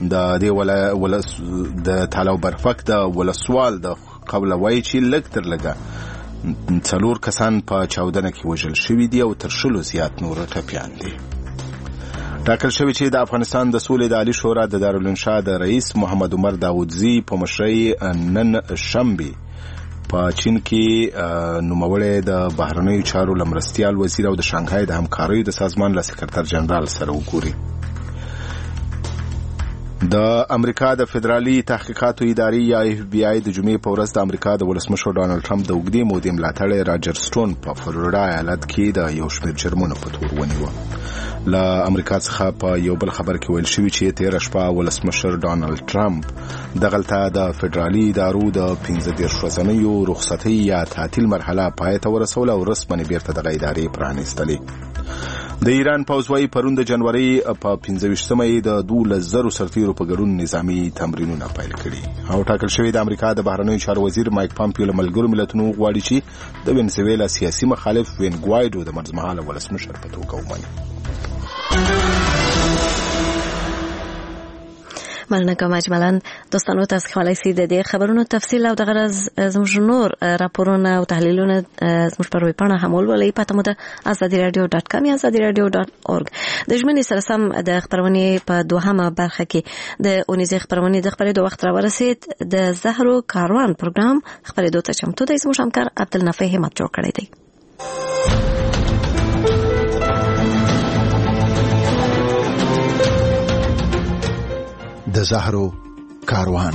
د تاله او برخوک د ولسوال د قوله وایي چې لږ تر لږه 4 کسان په چاودنه کې وژل شوي دي او تر 10 زیات نور ټپیان دي. ټاکل شوی چې د افغانستان د سولې د عالی شورا د دارالانشا د رئیس محمد عمر داودزی په مشرۍ نن شنبه په چین کې نوموړی د بهرنیو چارو لمرستیال وزیر او د شانګهای د همکاریو د سازمان له سکرټر جنرال سره وګوري. د امریکا د فدرالي تحقیقاتو ادارې یا اف بی آی د جمعې په ورځ د امریکا د ولسمشر ډانلډ ټرمپ د اوږدې مودې ملاتړی راجر سټون په فلوریډا ایالت کې د یو شمېر جرمونو په تور ونیوه. له امریکا څخه په یو بل خبر کې ویل شوي چې تېره شپه ولسمشر ډانلډ ټرمپ دغلته د فدرالي ادارو د 15 ورځنیو رخصتۍ یا تعطیل مرحله پای ته ورسوله او رسماً بیرته دغه ادارې پرانیستلې. د ایران پوځ وايي پرون د جنوري په 15مه یې د 12,000 سرتیرو په ګډون نظامی تمرینونه پیل کړي. او ټاکل شوی د امریکا د بهرنیو چارو وزیر مایک پامپیو له ملګرو ملتونو غواړي چې د وینزویلا سیاسي مخالف وین ګوایډو د مرزمحاله ولسمشر په توګه ومني. مننه کوم اجمالاً دوستانو تاسو کولای شئ د دې خبرونو تفصیل او د غرض زموږ نور راپورونه او تحلیلونه زموږ په ویبپاڼه هم ولولئ. پته مو ده azadiradio.com یا azadiradio.org. د ژمنې سره سم د خبرونې په دوهمه برخه کې د اونیزې خبرونې د خبرېدو وخت را ورسید. د زهرو کاروان پروګرام خبرېدو ته چمتو دی. زموږ همکار عبدالنافع همت جوړ کړی دی. د زهرو کاروان.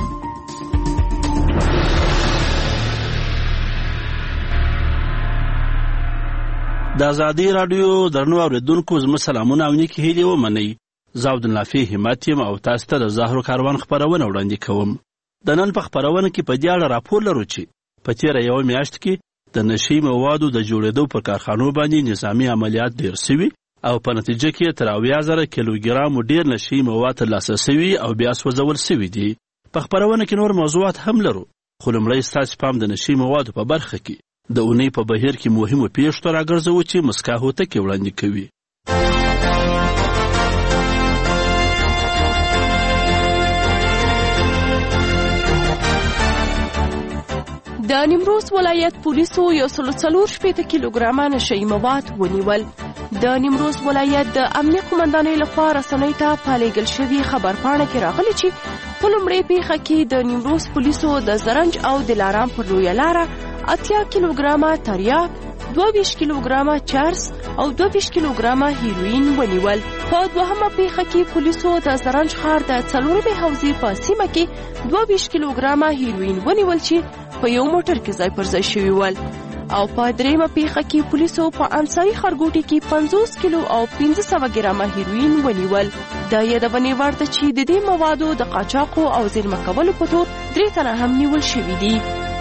د ازادي راډیو درنو اوریدونکو زموږ سلامونه او نیکی هیلې ومنئ. زه عبدالنافع همت یم او تاسو ته د زهرو کاروان خبرونه وړاندې کوم. د نن په خبرونه کې په دې اړه راپور لرو چې په تېره یوه میاشت کې د نشي موادو د جوړېدو په کارخانو باندې نظامي عملیات ډېر سوي او په نتیجه کې تر 80,000 کیلوګرام ډېر نشي مواد ترلاسه سوي او بیا سوځول سوي دي. په خبرونه کې نور موضوعات هم لرو، خو لومړی ستاسو پام د نشي موادو په برخه کې د اونۍ په بهیر کې مهمو پیښو ته راګرځوو چې مسکا هوتکې وړاندې کوي. د نیمروز ولایت پولیسو 140 کیلوګرامه نشي مواد ونیول. د نیمروز ولایت د امنیه قومندانۍ لخوا رسنیو ته په لیږل شوي خبرپاڼه کې راغلي چې په لومړۍ پیښه کې د نیمروز پولیسو د زرنج او دلارام پر لویه لاره 80 کیلوګرامه تریاک، 22 کیلوګرامه چرس او 22 کیلوګرامه هیروین ونیول. په دوهمه پیښه کې پولیسو د زرنج ښار د 4مې حوزې په سیمه کې 22 کیلوګرامه هیروین ونیول چې په یو موټر کې ځای پر ځای شوي ول. او په دریمه پیښه کې پولیسو په انصاري ښارګوټي کې 50 کیلو او 1500 ګرامه هیروین ونیول. د یادونې وړ ده چې د دې موادو د قاچاقو او زیرمه کولو په تور 3 تنه هم نیول شوي دي.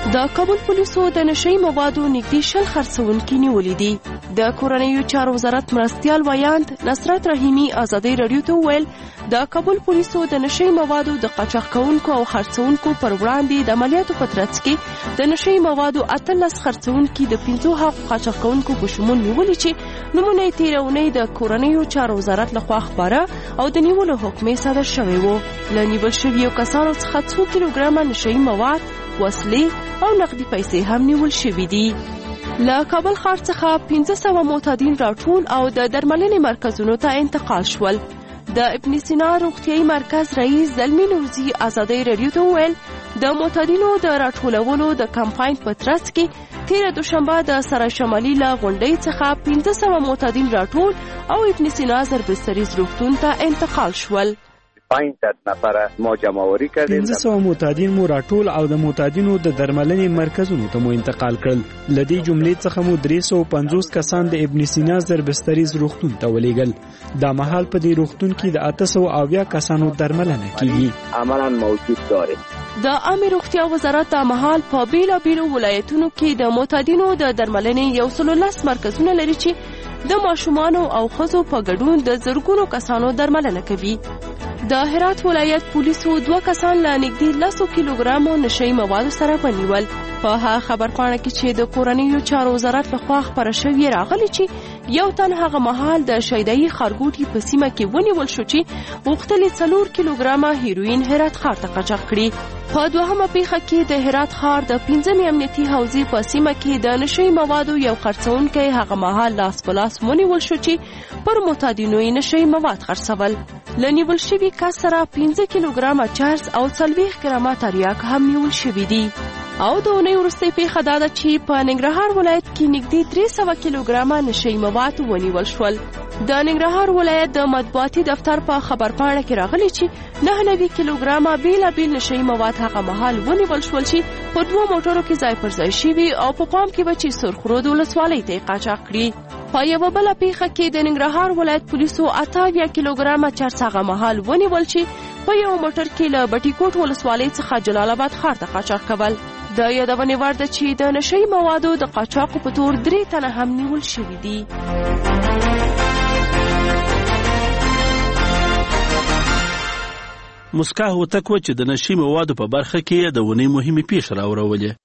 د کابل پولیسو د نشئی موادو نږدې 10 خرڅونکي نیولي دي. د کورنیو چارو وزارت مرستیال ویاند نصرت رحیمي ازادي رادیو ته وویل د کابل پولیسو د نشئی موادو د قاچاق کوونکو او خرڅونکو پر وړاندې د عملیاتو په ترڅ کې د نشئی موادو 18 خرڅونکي د 15 قاچاق کوونکو په شمول نیولي چې نمونه یې تېره اونۍ د کورنیو چارو وزارت لخوا خپاره او د نیولو حکم یې صادر شوی و. له نیول شویو کسانو څخه 2 کیلوګرامه نشئی مواد، وسلې او نقدي پیسې هم نیول شوي دي. له کابل ښار څخه 1500 معتادین راټول او د درملنې مرکزونو ته انتقال شول. د ابن سینا روغتیايي مرکز رئیس زلمی نورزي ازادي رادیو ته وویل د معتادینو د راټولولو د کمپاین په ترڅ کې تېره دوشنبه د سرای شمالي له غونډۍ څخه 1500 معتادین راټول او ابن سینا زربستریز روغتون ته انتقال شول. 500 نفره ما جمع‌آوری کردیم. 1500 معتادین مو راټول او د معتادینو د درملنې مرکزونو ته مو انتقال کړل. لدی جملې څخه مو 350 کسان د ابن سینا زربستریز روغتون ته ولېږل. دا مهال په دې روغتون کې د 880 کسانو درملنه کیږي. عملاً موجود داره. د عامه روغتیا وزارت د مهال په بیلابیلو ولایتونو کې د معتادینو د درملنې 110 مرکزونه لري چې د ماشومانو او ښځو په ګډون د زرګونو کسانو درملنه کوي. د هرات ولایت پولیسو 2 کسان له نږدې 10 کیلوګرامو نشئی موادو سره ونیول. په هغه خبرپاڼه کې چې د کورنیو چارو وزارت لخوا خپاره شوې راغلي چې یو تن هغه مهال د شیدایي خارګوټي په سیمه کې ونیول شو چې غوښتل 4 کیلوګرامه هیروین هرات ښار ته قاچاق کړي. په دوهمه پیښه کې د هرات ښار د 5 امنیتي حوزې په سیمه کې د نشئی موادو یو خرڅونکی هغه مهال لاس په لاس ونیول شو چې پر معتادینو یې نشئی مواد خرڅول. له نیول شوي کس سره 15 کیلوګرامه چرس او 40 ګرامه تریاک هم نیول شوي دي. او د اونۍ وروستۍ پیښه دا ده چې په ننګرهار ولایت کې نږدې 300 کیلوګرامه نشئی مواد ونیول شول. د ننګرهار ولایت د مطبوعاتي دفتر په خبرپاڼه کې راغلي چې 99 کیلوګرامه بیلابیل نشئی مواد هغه مهال ونیول شول چې په 2 موټرو کې ځای پر ځای شوي او په پام کې به چې سرخرود ولسوالۍ ته قاچاق کړي. په یوه بله پیښه کې د ننګرهار ولایت پولیسو 88 کیلوګرامه چرس هغه مهال ونیول چې په یو موټر کې له بټي کوټ ولسوالۍ څخه جلال آباد ښار ته قاچاق کول. د یادونې وړ ده چې د نشئی موادو د قاچاقو په تور 3 تنه هم نیول شوي دي. مسکا هوتک و چې د نشئی موادو په برخه کې د ونې مهمې پیښې راوړولې.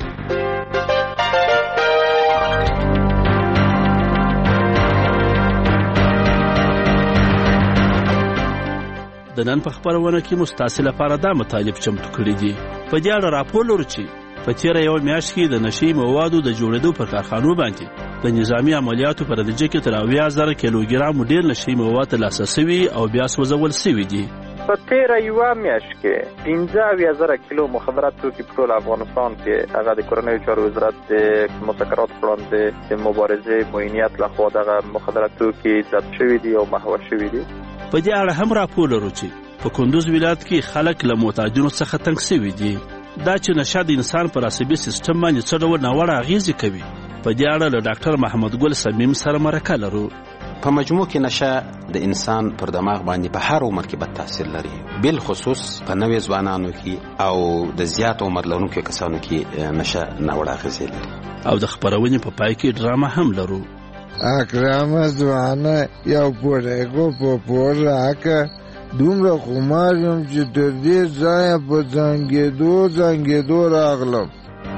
د نن په خبرونه کې مستاسې لپاره دا مطالب چمتو کړي دي. په دې اړه راپور لرو چې په تېره یوه میاشت کې د نشئی موادو د جوړېدو پر کارخانو باندې د نظامي عملیاتو په نتیجه کې تر 80,000 کیلوګرام ډېر نشئی مواد ترلاسه سوي او بیا سوځول سوي دي. په تېره یوه میاشت کې 15,000 کیلو مخدرات توکي په ټول افغانستان کې هغه د کورنیو چارو وزارت د مسکراتو پر وړاندې د مبارزې معینیت لخوا دغه مخدرات توکي ضبط شوي دي او محوه شوي دي. په دې اړه هم راپور لرو چې په کندوز ولایت کې خلک له معتادینو څخه تنګ شوي دي. دا چې نشه د انسان پر عصبي سیستم باندې څه ډول ناوړه اغېزې کوي. په دې اړه له ډاکټر محمد ګل صمیم سره مرکه لرو. په مجموع کې نشه د انسان پر دماغ باندې په هر عمر کې بد تاثیر لري، بالخصوص په نوې ځوانانو کې او د زیات عمر لرونکو کسانو کې نشه ناوړه اغېزې لري. او د خبرونې په پای کې ډرامه هم لرو. اکرامه ځوانه یو پورېګو په پور راکه دومره خمار یم چې تر دې ځایه په زنګېدو راغلم.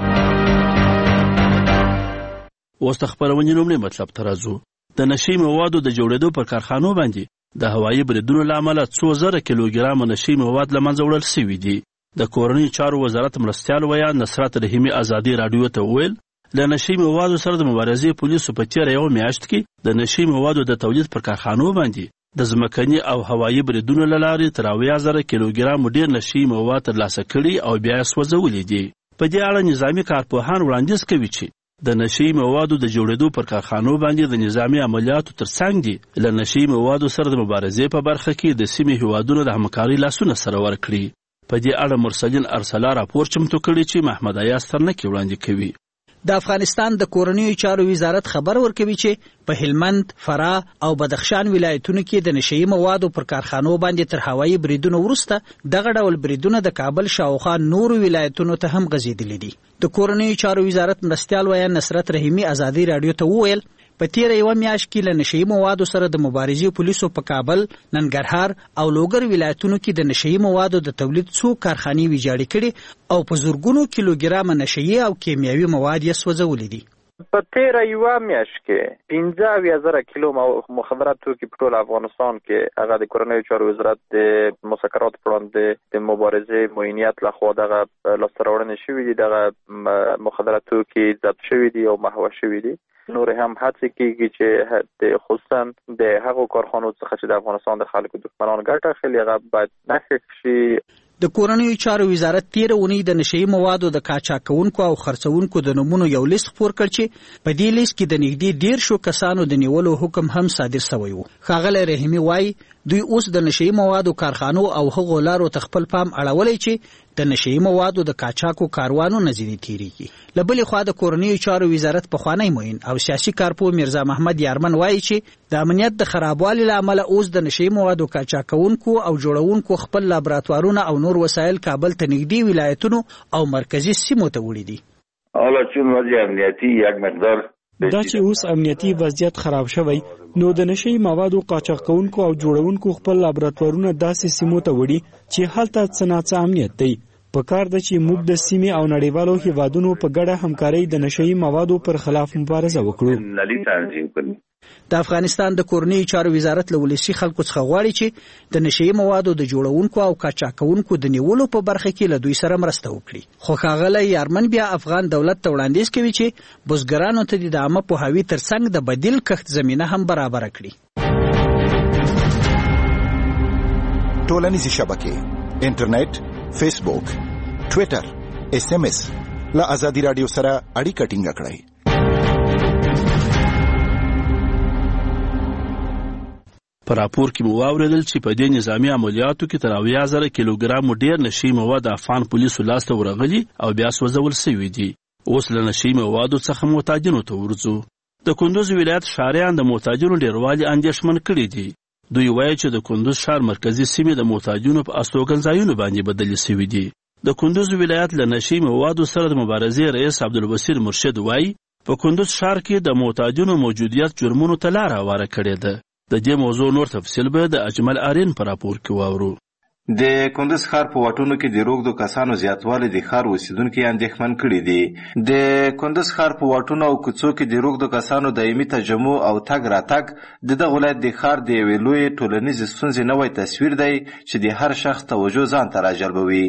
اوس د خبرونې لومړی مطلب ته راځو. د نشئی موادو د جوړېدو پر کارخانو باندې د هوایي بریدونو له امله 2,000 کیلوګرامه نشئی مواد له منځه وړل سوي دي. د کورنیو چارو وزارت مرستیال ویاند نصرت رحیمي ازادي راډیو ته وویل له نشئی موادو سره د مبارزې پولیسو په تېره یوه میاشت کې د نشئی موادو د تولید پر کارخانو باندې د ځمکني او هوایي بریدونو له لارې تر 80,000 کیلوګرام ډېر نشئی مواد ترلاسه کړي او بیا یې سوځولي دي. په دې اړه نظامي کارپوهان وړاندیز کوي چې د نشئی موادو د جوړېدو پر کارخانو باندې د نظامي عملیاتو ترڅنګ دي له نشئی موادو سره د مبارزې په برخه کې د سیمې هیوادونو د همکارۍ لاسونه سره ورکړي. په دې اړه مرسلین ارسلا راپور چمتو کړی چې محمد ایاز ترنکي وړاندې کوي. د افغانستان د کورنیو چارو وزارت خبر ورکوي چې په هلمند، فراه او بدخشان ولایتونو کې د نشئی موادو پر کارخانو باندې تر هوایي بریدونو وروسته دغه ډول بریدونه د کابل شاوخوا نورو ولایتونو ته هم غځېدلي دي. د کورنیو چارو وزارت مرستیال ویان نصرت رحیمي ازادي رادیو ته وویل په تیره یوه میاشت کې له نشئی موادو سره د مبارزې پولیسو په کابل، ننګرهار او لوګر ولایتونو کې د نشئی موادو د تولید څو کارخانې ویجاړې کړي او په زرګونو کیلوګرامه نشئی او کیمیاوي مواد یې سوځولي دي. په تیره یوه میاشت کې 15,000 کیلو مخدرات توکي په ټول افغانستان کې هغه د کورنیو چارو وزارت د مسکرات په وړاندې د مبارزې معینیت لخوا دغه لاسته راوړنې شوي دي. دغه مخدرات توکي ضبط شوي دي او محوه شوي دي. نور هم هڅې کیږي چې خصوصا د هغو کارخانو څخه چې د افغانستان د خلکو دښمنان ګټه اخلي هغه باید نښه شي. د کورنیو چارو وزارت تیره اونۍ د نشئی موادو د قاچاقونکو او خرڅونکو د نومونو یو لیست خپور کړ چې په دې لیست کې د نږدې 1.5 کسانو د نیولو حکم هم صادر شوی و. ښاغلی رحیمي وایي دوی اوس د نشئی موادو کارخانو او هغو لارو ته خپل پام اړولی چې د نشئی موادو د قاچاقو کاروانو نه ځینې تیریږي. له بلې خوا د کورنیو چارو وزارت پخوانی معین او سیاسي کارپو میرزا محمد یارمن وایي چې د امنیت د خرابوالي له امله اوس د نشئی موادو قاچاقونکو او جوړونکو خپل لابراتوارونه او نور وسایل کابل ته نږدې ولایتونو او مرکزي سیمو ته وړي دي. حالا چون وضع امنیتی یک مقدار دا چې اوس امنیتي وضعیت خراب شوی نو د نشئی موادو قاچاقونکو او جوړونکو خپل لابراتوارونه داسې سیمو ته وړي چې هلته څه ناڅه امنیت دی. په کار ده چې موږ د سیمې او نړیوالو هیوادونو په ګډه همکارۍ د نشئی موادو پر خلاف مبارزه وکړو. د افغانستان د کورنیو چارو وزارت له ولسي خلکو څخه غواړي چې د نشئی موادو د جوړونکو او قاچاقونکو د نیولو په برخه کې له دوی سره مرسته وکړي. خو ښاغلی یارمن بیا افغان دولت ته وړاندیز کوي چې بزګرانو ته د عامه پوهاوي ترڅنګ د بدیل کښت زمینه هم برابره کړي. ټولنیزې شبکې، انټرنیټ، فیسبوک، ټویټر، SMS له ازادي رادیو سره اړیکه ټینګه کړئ. په راپور کې مو واورېدل چې په دې نظامي عملیاتو کې تر 80,000 کیلوګرام ډېر نشئی مواد افغان پولیسو لاسته ورغلي او بیا سوځول شوي دي. اوس له نشئی موادو څخه معتادینو ته ورځو. د کندوز ولایت ښاریان د معتادینو ډېروالي اندېښمن کړي دي. دوی وایي چې د کندوز ښار مرکزي سیمې د معتادینو په استوګنځایونو باندې بدلې شوي دي. د کندوز ولایت له نشئی موادو سره د مبارزې رئیس عبدالبصیر مرشد وایي په کندوز ښار کې د معتادینو موجودیت جرمونو ته لاره هواره کړې ده. د دې موضوع نور تفصیل به د اجمل آرین په راپور کې واورو. د کندوز ښار په واټونو کې د روږدو کسانو زیاتوالی د ښار اوسیدونکي اندېښمن کړي دي. د کندوز ښار په واټونو او کوڅو کې د روږدو کسانو دایمي تجمع او تګ راتګ د دغه ولایت د ښار د یوې لویې ټولنیزې ستونزې نوی تصویر دی چې د هر شخص توجه ځان ته راجلبوي.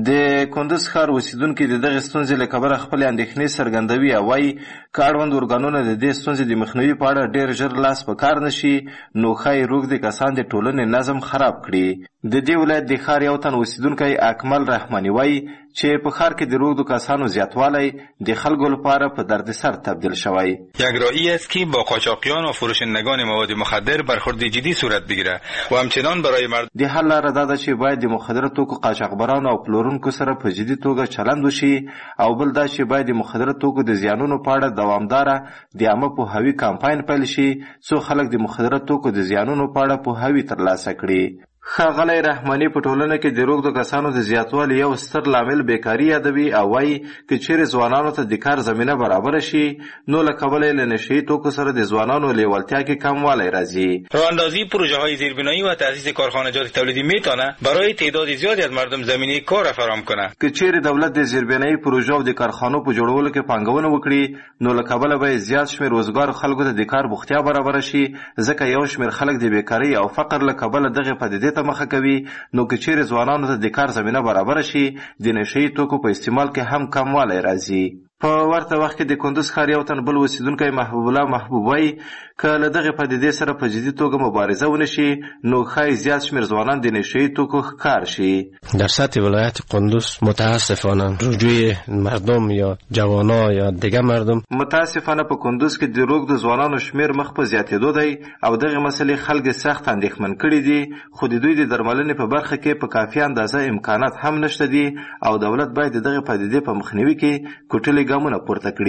د کندوز ښار اوسیدونکي د دغې ستونزې له کبله خپلې اندېښنې څرګندوي او وایي که اړوند ارګانونه د دې ستونزې د مخنیوي په اړه ډېر ژر لاس په کار نه شي نو ښایي روږدي کسان د ټولنې نظم خراب کړي. د دې ولایت د ښار یو تن اوسیدونکی اکمل رحماني وایي چې په ښار کې د روږدو کسانو زیاتوالی د خلکو لپاره په دردسر تبدیل شوی. یک راهی است که با قاچاقیان و فروشندگان مواد مخدر برخورد جدی صورت بگیره و همچنان برای مردم د حل لاره دا ده چې باید د مخدره توکو قاچاقبرانو او پلورونکو سره په جدي توګه چلند وشي او بل دا چې باید د مخدره توکو د زیانونو په اړه دوامداره د عامه پوهاوي کمپاین پیل شي څو خلک د مخدره توکو د زیانونو په اړه پوهاوي ترلاسه کړي. ښاغلی رحماني په ټولنه کې د روږدو کسانو د زیاتوالي یو ستر لامل بیکاري یادوي او وایي که چیرې ځوانانو ته د کار زمینه برابره شي نو له کبله له نشئی توکو سره د ځوانانو لیوالتیا کې کموالی راځي. راهاندازی پروژه‌های زیربنایی و تأسیس کارخانجات تولیدی میتونه برای تعداد زیادی از مردم زمینه کار فراهم کنه. که چیرې دولت د زیربنایی پروژه او د کارخانو په جوړولو کې پانګونه وکړي نو له کبله به زیات شمېر روزګار خلکو ته د کار بوختیا برابره شي ځکه یو شمېر خلک د بیکارۍ او فقر له کبله دغې پدیدې ته مخه کوي نو که چیرې ځوانانو ته د کار زمینه برابره شي د نشئی توکو په استعمال کې هم کموالی راځي. په ورته وخت کې د کندوز ښار یو تن بل اوسیدونکی محبوب الله محبوب وایي که له دغې پدیدې سره په جدي توګه مبارزه ونه شي نو ښایي زیات شمېر ځوانان د نشئی توکو ښکار شي. در سطح ولایت قندوز متاسفانه رجوع مردم یا جوانا یا دیگه مردم متاسفانه په کندوز کې د روږدو ځوانانو شمېر مخ په زیاتېدو دی او دغې مسلې خلک سخت اندېښمن کړي دي خو د دوی د درملنې په برخه کې په کافي اندازه امکانات هم نشته دي او دولت باید د دغې پدیدې په مخنیوي کې کوټلې ګامونه پورته کړي.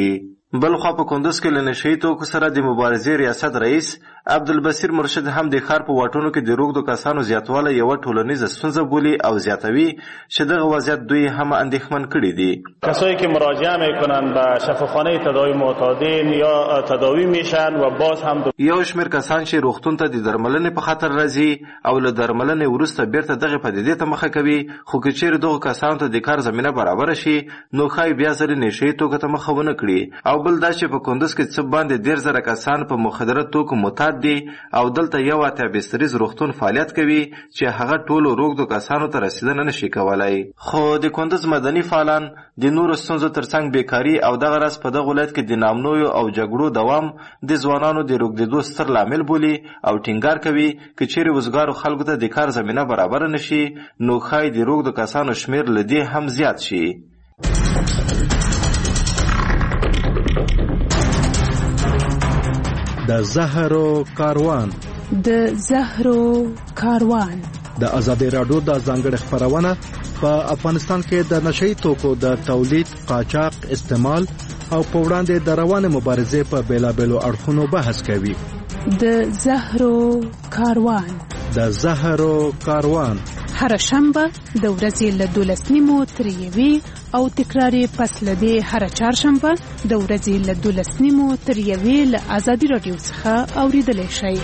بل خو په کندوز کې له نشهیي توکو سره د مبارزې ریاست رئیس عبدالبصیر مرشد هم د ښار په واټونو کې د روږدو کسانو زیاتوالی یوه ټولنیزه ستونزه بولي او زیاتوي چې دغه وضعیت دوی هم اندېښمن کړي دي. کسایی که مراجعه میکنن به شفاخانه تداوی معتادین یا تداوی میشن و باز هم یو شمېر کسان چې روغتون ته د درملنې په خاطر راځي او له درملنې وروسته بیرته دغه پدیدې ته مخه کوي، خو که چیرې دغو کسانو ته د کار زمینه برابره شي نو ښایي بیا ځلې نشهیي توکو ته مخه ونه کړي. او بل دا چې په کندوز کې څه باندې 10,000 کسان په مخدره توکو معتاد دي او دلته یو اتیا بستریز روغتون فعالیت کوي چې هغه ټولو روږدو کسانو ته رسیدنه نشي کولای. خو د کندوز مدني فعالان د نورو ستونزو ترڅنګ بیکاري او دغه راز په دغه ولایت کې د نامنویو او جګړو دوام د ځوانانو د روږدېدو ستر لامل بولي او ټینګار کوي که چیرې وزګارو خلکو ته د کار زمینه برابره نشي نو ښایي د روږدو کسانو شمېر له دې هم زیات شي. د زهرو کاروان د ازادي راډیو د ځانګړي خبرونه په افغانستان کې د نشهیي توکو د تولید، قاچاق، استعمال او په وړاندې د روانې مبارزې په بیلابیلو اړخونو بحث کوي. د زهرو کاروان هر شنبه د ورځې له 12:30 تر 1 او تکراري پس له دې هر چهارشنبه د ورځې له 12:30 تر 1 له ازادي راډیو څخه اوریدلای شئ.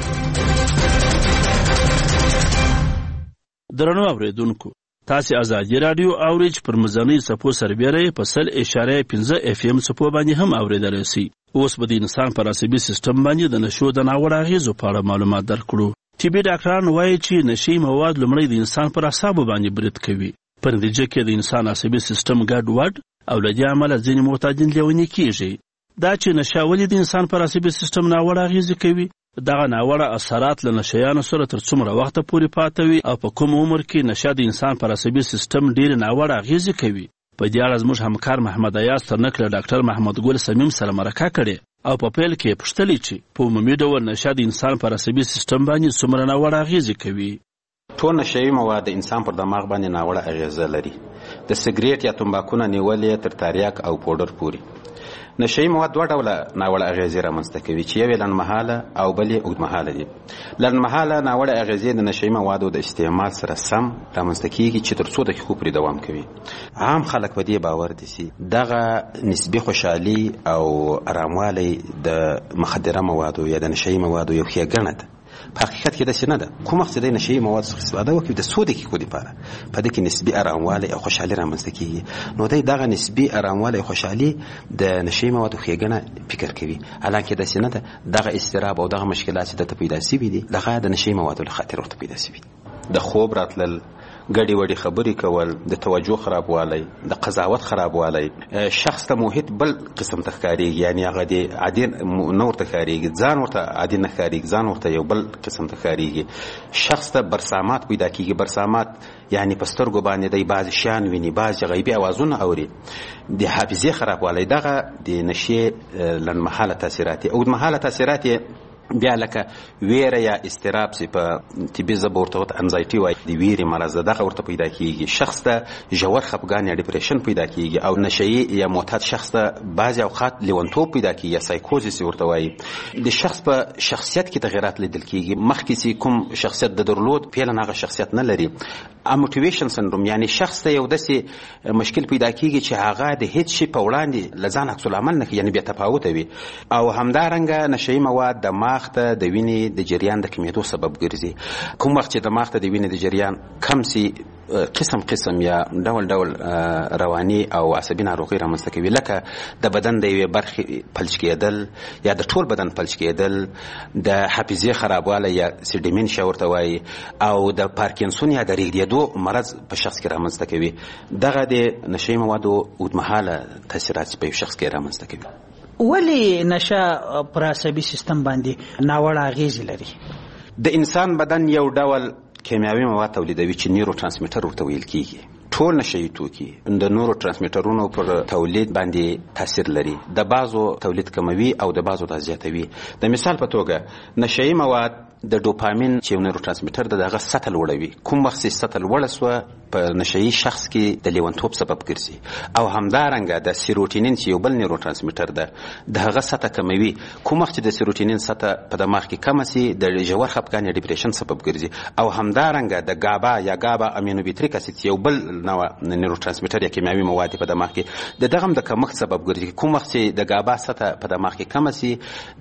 درنو اوریدونکو، تاسو ازادي راډیو اورئ پر مزنی سپو سربېره په 100.5 FM سپو باندې هم اوریدلای شئ. اوس به د انسان پر عصبي سیستم باندې د نشو د ناوړه اغېزو په اړه معلومات درکړو. طبي ډاکټران وایي چې نشهیي مواد لومړی د انسان پر اعصابو باندې برید کوي، په نتیجه کې د انسان عصبي سیستم ګډوډ او له دې امله ځینې معتادین لیوني کېږي. دا چې نشه ولې د انسان پر عصبي سیستم ناوړه اغېزې کوي، دغه ناوړه اثرات له نشهیانو سره تر څومره وخته پورې پاته وي او په کوم عمر کې نشه د انسان پر عصبي سیستم ډېرې ناوړه اغېزې کوي. په دې اړه زموږ همکار محمد ایاز ترنک له ډاکټر محمد ګل سمیم سره مرکه کړې او په پیل کې پوښتلې چې په عمومي ډول نشه د انسان پر عصبي سیستم باندې څومره ناوړه اغېزې کوي. ټول نشهیي مواد د انسان پر دماغ باندې ناوړه اغېزه لري، د سګریټ یا تمباکو نه نیولې تر تریاک او پوډر پورې. نشهیي مواد دوه ډوله ناوړه اغېزې رامنځته کوي چې یو لنډمهاله او بل یې اوږدمهاله دي. لنډمهاله ناوړه اغېزې د نشهیي موادو د استعمال سره سم رامنځته کیږي چې تر څو دقیقو پورې دوام کوي. عام خلک په دې باور دي چې دغه نسبي خوشحالي او اراموالی د مخدره موادو یا د نشهیي موادو یو ښېګڼه ده. په حقیقت کې داسې نه ده. کوم وخت چې د نشهیي موادو څخه استفاده وکړي د څو دقیقو دپاره په دې کې نسبي اراموالی او خوشحالي رامنځته کېږي، نو دی دغه نسبي اراموالی او خوشحالي د نشهیي موادو ښېګڼه فکر کوي. حالانکې داسې نه ده. دغه اضطراب او دغه مشکلات چې دلته پیدا شوي دي دغه د نشهیي موادو له خاطر ورته پیدا شوي دي. د خوب راتلل، ګډې وډې خبرې کول، د توجه خرابوالی، د قضاوت خرابوالی، شخص ته محیط بل قسم ته ښکارېږي، یعنې هغه د عادي نه ورته ښکارېږي، ځان ورته عادي نه ښکارېږي، ځان ورته یو بل قسم ته ښکارېږي. شخص ته برسامات پیدا کېږي. برسامات یعنې په سترګو باندې دی بعضې شیان ویني، بعضې غیبي اوازونه اوري. د حافظې خرابوالی دغه د نشې لنډمهاله تاثیرات. اوږدمهاله تاثیرات بیا لکه ویره یا اضطراب چې په طبي ژبه ورته انزایټي وایي، د ویرې مرض دغه ورته پیدا کېږي. شخص ته ژور خفګان یا ډیپریشن پیدا کېږي او نشهیي یا معتاد شخص ته بعضې اوقات لیونتوب پیدا کېږي یا سایکوزیس ورته وایي. د شخص په شخصیت کې تغیرات لیدل کېږي. مخکې چې کوم شخصیت د درلود فعلا هغه شخصیت نه لري. اموټیویشن سندروم یعنې شخص ته یو داسې مشکل پیدا کېږي چې هغه د هیڅ شي په وړاندې له ځان عکس العمل نه کوي، یعنې بیا تفاوته وي. او همدارنګه نشهیي مواد دماغ ته د وینې د جریان د کمیدو سبب ګرځي. کوم وخت چې دماغ ته د وینې د جریان کم سي قسم یا ډول ډول رواني او عصبي ناروغۍ رامنځته کوي، لکه د بدن د یوې برخې فلج کېدل یا د ټول بدن فلج کېدل، د حافظې خرابوالی یا ډیمنشیا ورته وایي، او د پارکینسون یا د ریږدېدو مرض په شخص کې رامنځته کوي. دغه د نشهیي موادو اوږدمهاله تاثیرات په یو شخص کې رامنځته کوي. ولې نشه پر عصبي سیستم باندې ناوړه اغېزې لري؟ د انسان بدن یو ډول کیمیاوي مواد تولیدوي چې نیورو ترانسمیټر ورته ویل کېږي. ټول نشهیي توکي د نورو ترانسمیټرونو پر تولید باندې تاثیر لري. د بعضو تولید کموي او د بعضو دا زیاتوي. د مثال په توګه نشهیي مواد د ډوپامین چې یو نیورو ترانسمیټر ده دغه سطح لوړوي. کوم وخت چې سطح لوړه سوه په نشهیي شخص کې د لیونتوب سبب ګرځي او همدارنګه د سیروټونین چې یو بل نیورو ترانسمیټر ده د هغه سطح کموي. کوم وخت چې د سیروټونین سطح په دماغ کې کم شي د ژور خپګان یا ډیپریشن سبب ګرځي او همدارنګه د ګابا یا ګابا امینوبیتریک اسید یو بل نوع نیورو ترانسمیټر یا کیمیاوي مواد په دماغ کې د دغه د کمښت سبب ګرځي. کوم وخت چې د ګابا سطح په دماغ کې کم شي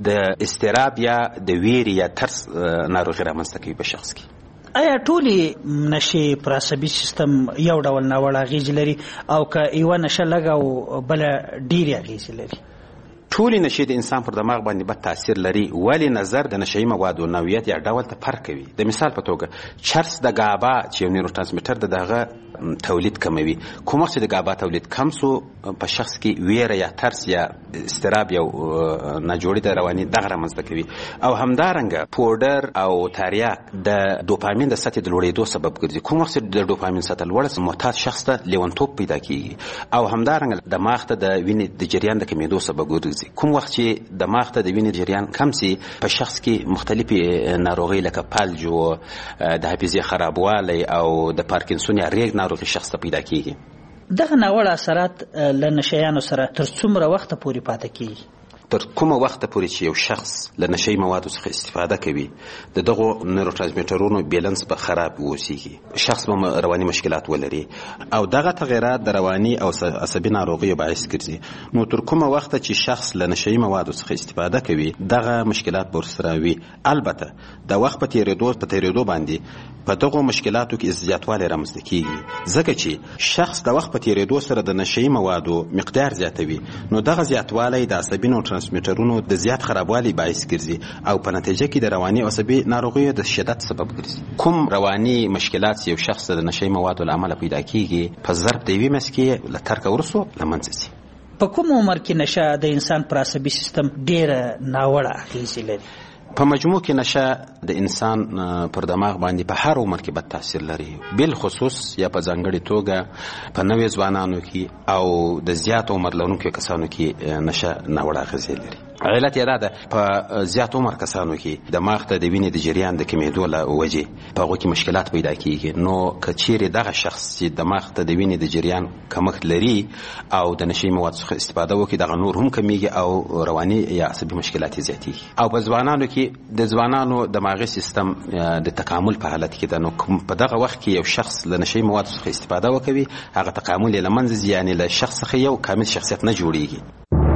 د اضطراب یا د ویرې یا ترس ناروغي رامنځته کوي په شخص کې. آیا ټولې نشې پر عصبي سیستم یو ډول ناوړه اغېزې لري او که یوه نشه لږه او بله ډېرې اغېزې لري؟ ټولې نشې د انسان پر دماغ باندې بد تاثیر لري، ولی نظر د نشهیي موادو نوعیت یا ډول ته فرق کوي. د مثال په توګه چرس د ګابا چې یو نیورو ترانسمیټر د دغه تولید کموي. کوم وخت چې د ګابا تولید کم سو په شخص کې ویره یا ترس یا اضطراب یو ناجوړي د رواني دغه رامنځته کوي. او همدارنګه پودر او تریاک د دوپامین د سطح د لوړېدو سبب ګرځي. کوم وخت چې د دوپامین سطح لوړه سي معتاد شخص ته لیونتوب پیدا کیږي. او همدارنګه دماغ ته د وینې د جریان د کمیدو سبب ګرځي. کوم وخت چې دماغ ته د وینې جریان کم سي په شخص کې مختلفې ناروغۍ لکه فلج او د حافظې خرابوالی او د پارکینسون یا ریګ ناروغي شخص ته پیدا کیږي. دغه ناوړه اثرات له نشهیانو سره تر څومره وخته پورې پاتې کیږي؟ تر کومه وخته پورې چې یو شخص له نشهیي موادو څخه استفاده کوي د دغو نیورو ترانسمیټرونو بیلنس به خراب اوسیږي، شخص به رواني مشکلات ولري او دغه تغیرات د رواني او عصبي ناروغیو باعث ګرځي. نو تر کومه وخته چې شخص له نشهیي موادو څخه استفاده کوي دغه مشکلات به ورسره وي. البته د وخت په تېرېدو باندې په دغو مشکلاتو کې زیاتوالی رامنځته کیږي، ځکه چې شخص د وخت په تېرېدو سره د نشهیي موادو مقدار زیاتوي. نو دغه زیاتوالی د عصبي ترانسمیټرونو د زیات خرابوالي باعث ګرځي او په نتیجه کې د رواني او عصبي ناروغیو د شدت سبب ګرځي. کوم رواني مشکلات یو شخص د نشهیي موادو له امله پیدا کیږي په ظرف د یوې میاشتې کې له ترکه وروسته له منځه ځي. په کوم عمر کې نشه د انسان پر عصبي سیستم ډېره ناوړه اغېزې لري؟ په مجموع کې نشه د انسان پر دماغ باندې په هر عمر کې بد تاثیر لري، بل خصوص یا په ځانګړې توګه په نوې ځوانانو کې او د زیات عمر لرونکو کسانو کې نشه ناوړه اغېزې لري. علت یې دا ده په زیات عمر کسانو کې دماغ ته د وینې د جریان د کمیدو له وجې په هغو کې مشکلات پیدا کیږي. نو که چیرې دغه شخص چې دماغ ته د وینې د جریان کمښت لري او د نشهیي موادو څخه استفاده وکړي دغه نور هم کمیږي او رواني یا عصبي مشکلات یې زیاتېږي. او په ځوانانو کې د ځوانانو دماغي سیستم د تکامل په حالت کې ده. نو په دغه وخت کې یو شخص له نشهیي موادو څخه استفاده وکوي هغه تکامل یې له منځه ځي، یعنې له شخص څخه یو کامل شخصیت نه جوړېږي.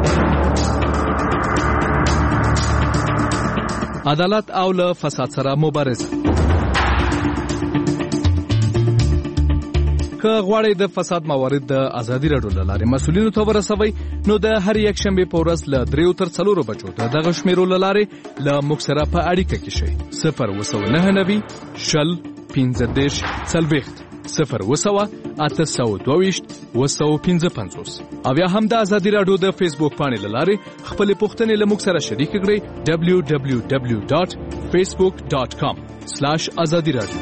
عدالت او له فساد سره مبارزه. که غواړئ د فساد موارد د ازادي راډیو له لارې مسؤلینو ته ورسوئ نو د هر یک شنبې په ورځ له 3 تر 4 بجو د دغه شمیرو له لارې له موږ سره په اړیکه کې شئ. 029 شل 15 40 0 822 او یا هم د ازادي راډیو د فیسبوک پاڼې له لارې خپلې پوښتنې له موږ سره شریک کړئ www.facebook.com/azadi-radio.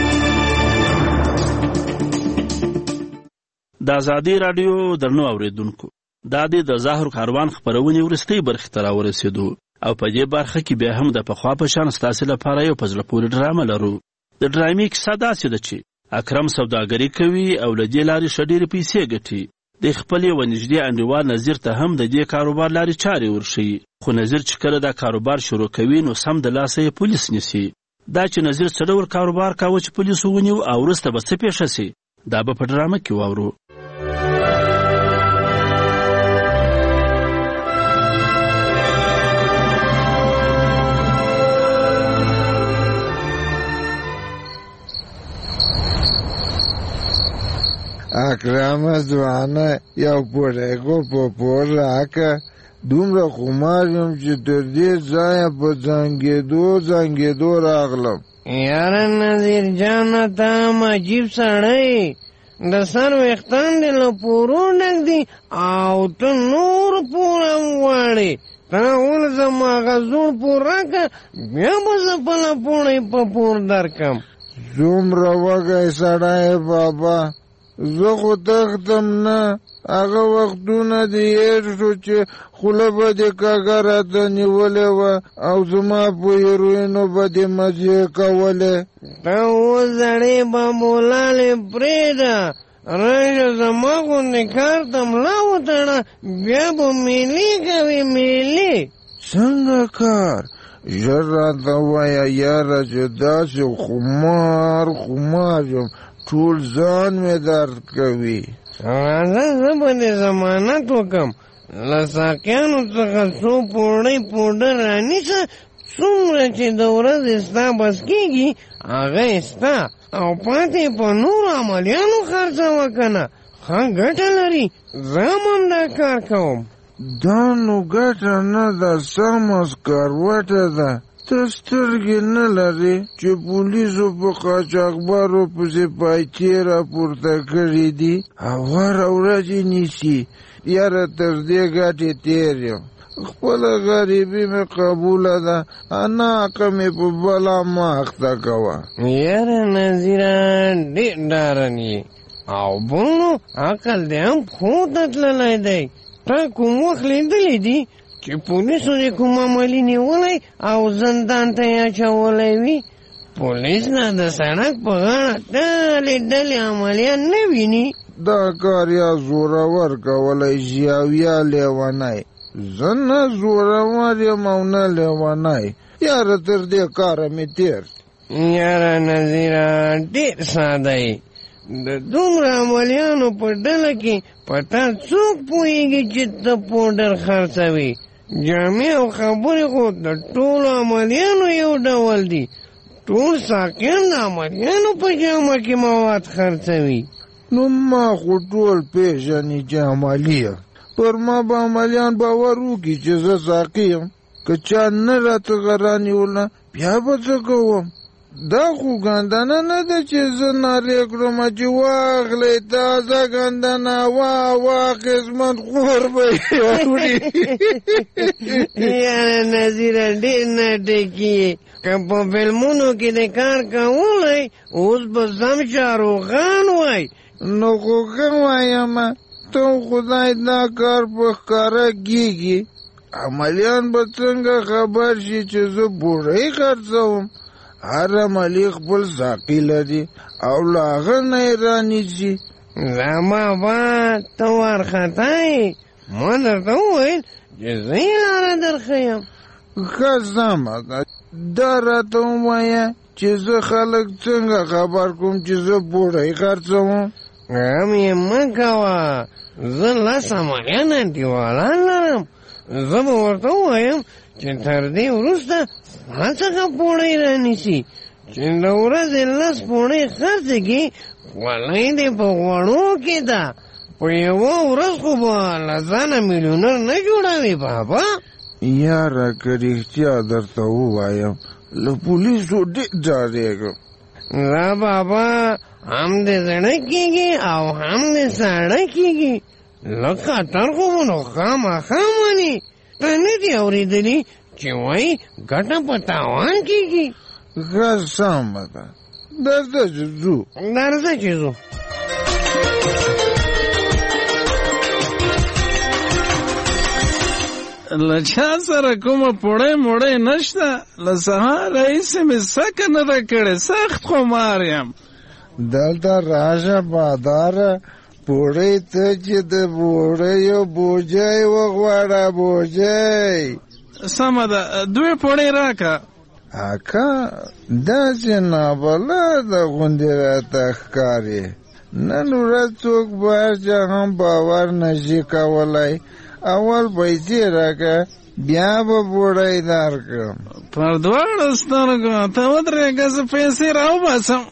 د ازادي راډیو درنو اوریدونکو، دا د ظاهر کاروان خبرونه ورستۍ برخه ته راورسېدو او په دې برخه کې بیا هم د پخوا په شان ستاسو لپاره یو په زړه پورې ډرامه لرو. د ډرامې کیسه داسې ده چې اکرم سوداګري کوي او له دې لارې ښه ډېرې پیسې ګټي. د خپل یو نږدې انډیوال نظیر ته هم د دې کاروبار لارې چارې ورښیي، خو نظیر چې کله دا کاروبار شروع کوي نو سم د لاسه یې پولیس نیسي. دا چې نظیر څه ډول کاروبار کاوه چې پولیسو ونیو او وروسته به څه پیښه سي دا به په ډرامه کې واورو. اکرم ځوانه یو پوړېګو په پور راکه، دومره خمار یم چې تر دې ځایه په زنګېدو راغلم. یاره نظیر جانه ته هم عجیب سړی، د سر ویښتان دې له پورو ډک دي او ته نور پور هم غواړې. ته ول زما هغه زوړ پور راکه، بیا به زه بله پوړۍ په پور درکم. څومره وږی سړی بابا، زه خو تختم نه. هغه وختونه دې هېر شو چې خوله به دې کږه راته نیولې وه او زما په هیروینو به دې مزې کولې. ته اوس زړې بابولالې پرېږده، راشه زما غوندې کار ته ملا وتړه، بیا به میلې کوې میلې. څنګه کار؟ ژر راته وایه یاره چې داسې خمار یم، ټول ځان مې درد کوي. راځه زه به دې ضمانت وکړم، له ساقیانو څخه څو پوړۍ پوډر رانیسه، څومره چې د ورځې ستا بس کېږي هغه یې ستا، او پاتې په نورو عملیانو خرڅوه که نه، ښه ګټه لري. زه هم دا کار کوم. دا نو ګټه نه ده، سمه سکروټه ده. ته سترګې نه لرې چې پولیسو په قاچاقبرو پسې پایچې راپورته کړي دي او هره ورځ یې نیسي. یاره تر دې ګټې تېر یم، خپله غریبي مې قبوله ده، اناقه مې په بلا مه اخته کوه. یاره نظیره ډېر ډارن یې، او بل نو عقل دې هم پښو ته تللی دی. تا کوم وخت لیدلی دي چې پولیسو دې کوم عملي نیولی او زندان ته یې اچولی وي؟ پولیس نه د سړک په غاړه ډلې عملیان نه ویني. دا کار یا زورور کولی شي او یا لیونی. زه نه زورور یم او نه لیونی. یاره تر دې کاره مې تېر. یاره نظیره ډېر ساده یې. د دومره عملیانو په ډله کې په تا څوک پوهېږي چې ته پوډر خرڅوي؟ جامې او خبرې خو د ټولو عملیانو یو ډول دي. ټول ساقیان د عملیانو په جامه کې مواد خرڅوي. نو ما خو ټول پېژني چې عملي یم. پر ما به عملیان باور وکړي چې زه ساقي یم. که چا نه راته غره نیوله بیا به څه کوم؟ دا خو ګندنه نه ده چې زه نارې کړم چې واخلئ تازه ګندنه، واه قسمت خور به یې وړي. یاره نظیره ډېر ناټکي یې. که په فلمونو کې د کار کولی اوس به سم شاروخان وای. نو خو ښه وایم، ته خدای دا کار په ښکاره کېږي. عملیان به څنګه خبر شي چې زه بوډۍ خرڅوم؟ هر عملي خپل ساقي لري او له هغه نه یې رانیسي. زما با ته وارخطا یې. ما درته وویل چې زه یې لاره درښیم. ښه سمه ده، دا راته ووایه چې زه خلک څنګه خبر کوم چې زه بوډۍ خرڅوم؟ غم یې مه کوه، زه 10 عملیان انډیوالان لرم. زه به ورته ووایم چې تر دې وروسته ما څخه پوړۍ رانیسي، چې د ورځې 10 پوړۍ خرڅې کړي، خولۍ دې په غوړو کې ده. په یوه ورځ خو به له ځانه میلیونر نه جوړوي بابا. یاره که رښتیا درته ووایم له پولیسو ډېر ډارېږم. لا بابا هم دې زړه کېږي او هم دې ساړه کېږي. لږ خطر خو به نو خامخا مني. ته نه دې اورېدلي چې وایي ګټه په تاوان کېږي؟ ښه سمه ده، درځه چې ځو. درځه چې ځو. له چا سره کومه پوړۍ موړۍ نشته. له سهار راهیسې مې سکه نه ده کړې، سخت خمار یم. دلته راشه باداره، پوړۍ ته چې د بوډیو بوجۍ وغواړه. بوجۍ سمه ده، 2 پوړۍ راکه. اکا داسې نابلده غوندې راته ښکاري. نن ورځ څوک به هر چا هم باور نشي کولی. اول پیسې راکه، بیا به بوډۍ درکړم. پر 2 سترګو ته ودرېږه، زه پیسې راوباسم.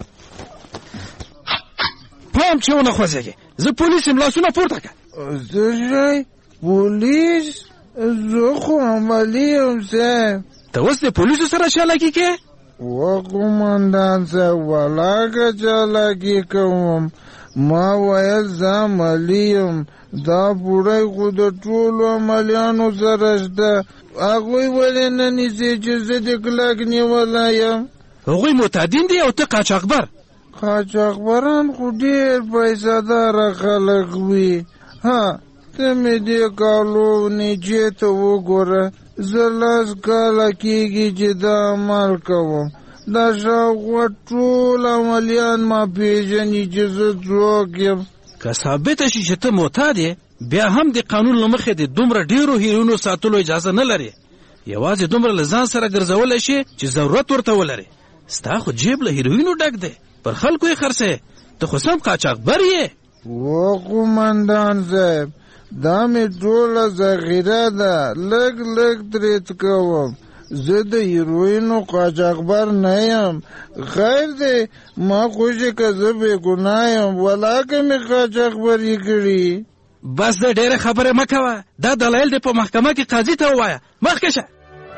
پام چې ونه خوځېږې، زه پولیس یم، لاسونه پورته کړه. څه شی؟ پولیس؟ زه خو عملي یم صاحب. ته اوس د پولیسو سره چالاکي کې؟ قومندان صاحب ولاکه چالاکي کوم. ما ویل زه عملي یم. دا پوړۍ خو د ټولو عملیانو سره شته. هغوی ولې نه نیسي چې زه د کلک نیولی یم؟ هغوی معتادین دي او ته قاچاقبر. قاچاقبران خو ډېر پیسه‌داره خلک وي. ها ته مې دې کالو نیجې ته وګوره. زه 10 کاله کېږي چې دا عمل کوم. دا شاوخوا ټول عملیان ما پېژني چې زه څوک یم. که ثابته شي چې ته معتاد یې بیا هم د قانون له مخې د دومره ډېرو هیروینو ساتلو اجازه نه لري. یوازې دومره له ځان سره ګرځولی شي چې ضرورت ورته ولري. ستا خو جیب له هیروینو ډک دی، پر خلکو یې خرڅوې. ته خو سم قاچاقبر یې. و قومندان صاحب دا مې ټوله ذخیره ده، لږ لږ ترې کوم. زه د هیروینو قاچاقبر نه یم. خیر دی ما خوشې که زه بې ګناه یم، ولاکه مې قاچاقبري کړي. بس د ډېره خبره مه کوه. دا دلایل دې په محکمه کې قاضي ته ووایه. مخکې شه.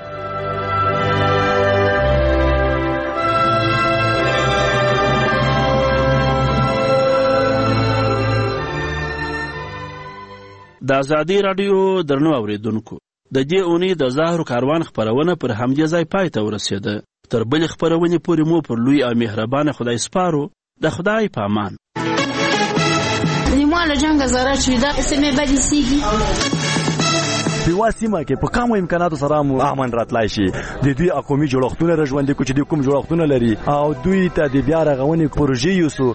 د ازادي راډیو درنو اوریدونکو، د دې اونۍ د زهرو کاروان خپرونه پر همدې ځای پای ته ورسېده. تر بلې خپرونې پورې مو پر لوی او مهربانه خدای سپارو. د خدای په امان. نیمه له جنګه زاره چې دا اسمه بدی سیږي په واسمه کې په کومو امکاناتو سره مو امن راتلای شي. د دوی قومي جوړښتونه راژوندې کو چې د کوم جوړښتونه لري او دوی ته د بیا رغونې پروژې یوسو.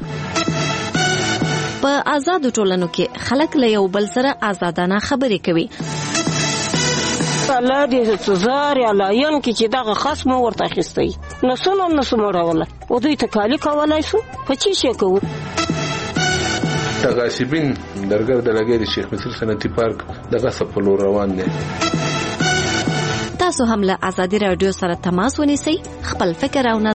په آزادو ټولنو کې خلک له یو بل سره آزادانه خبرې کوي. الله دې سزار یا لاین کې چې دغه خصم ورته اخیستی نسونه مړوله او دوی ته کالی کولای شو. په چی شي کوو؟ غاصبین درګر د لګې د شیخ مصر صنعتي پارک د غصب په لور روان دي. تاسو هم له ازادي رادیو سره تماس ونیسئ. خپل فکر او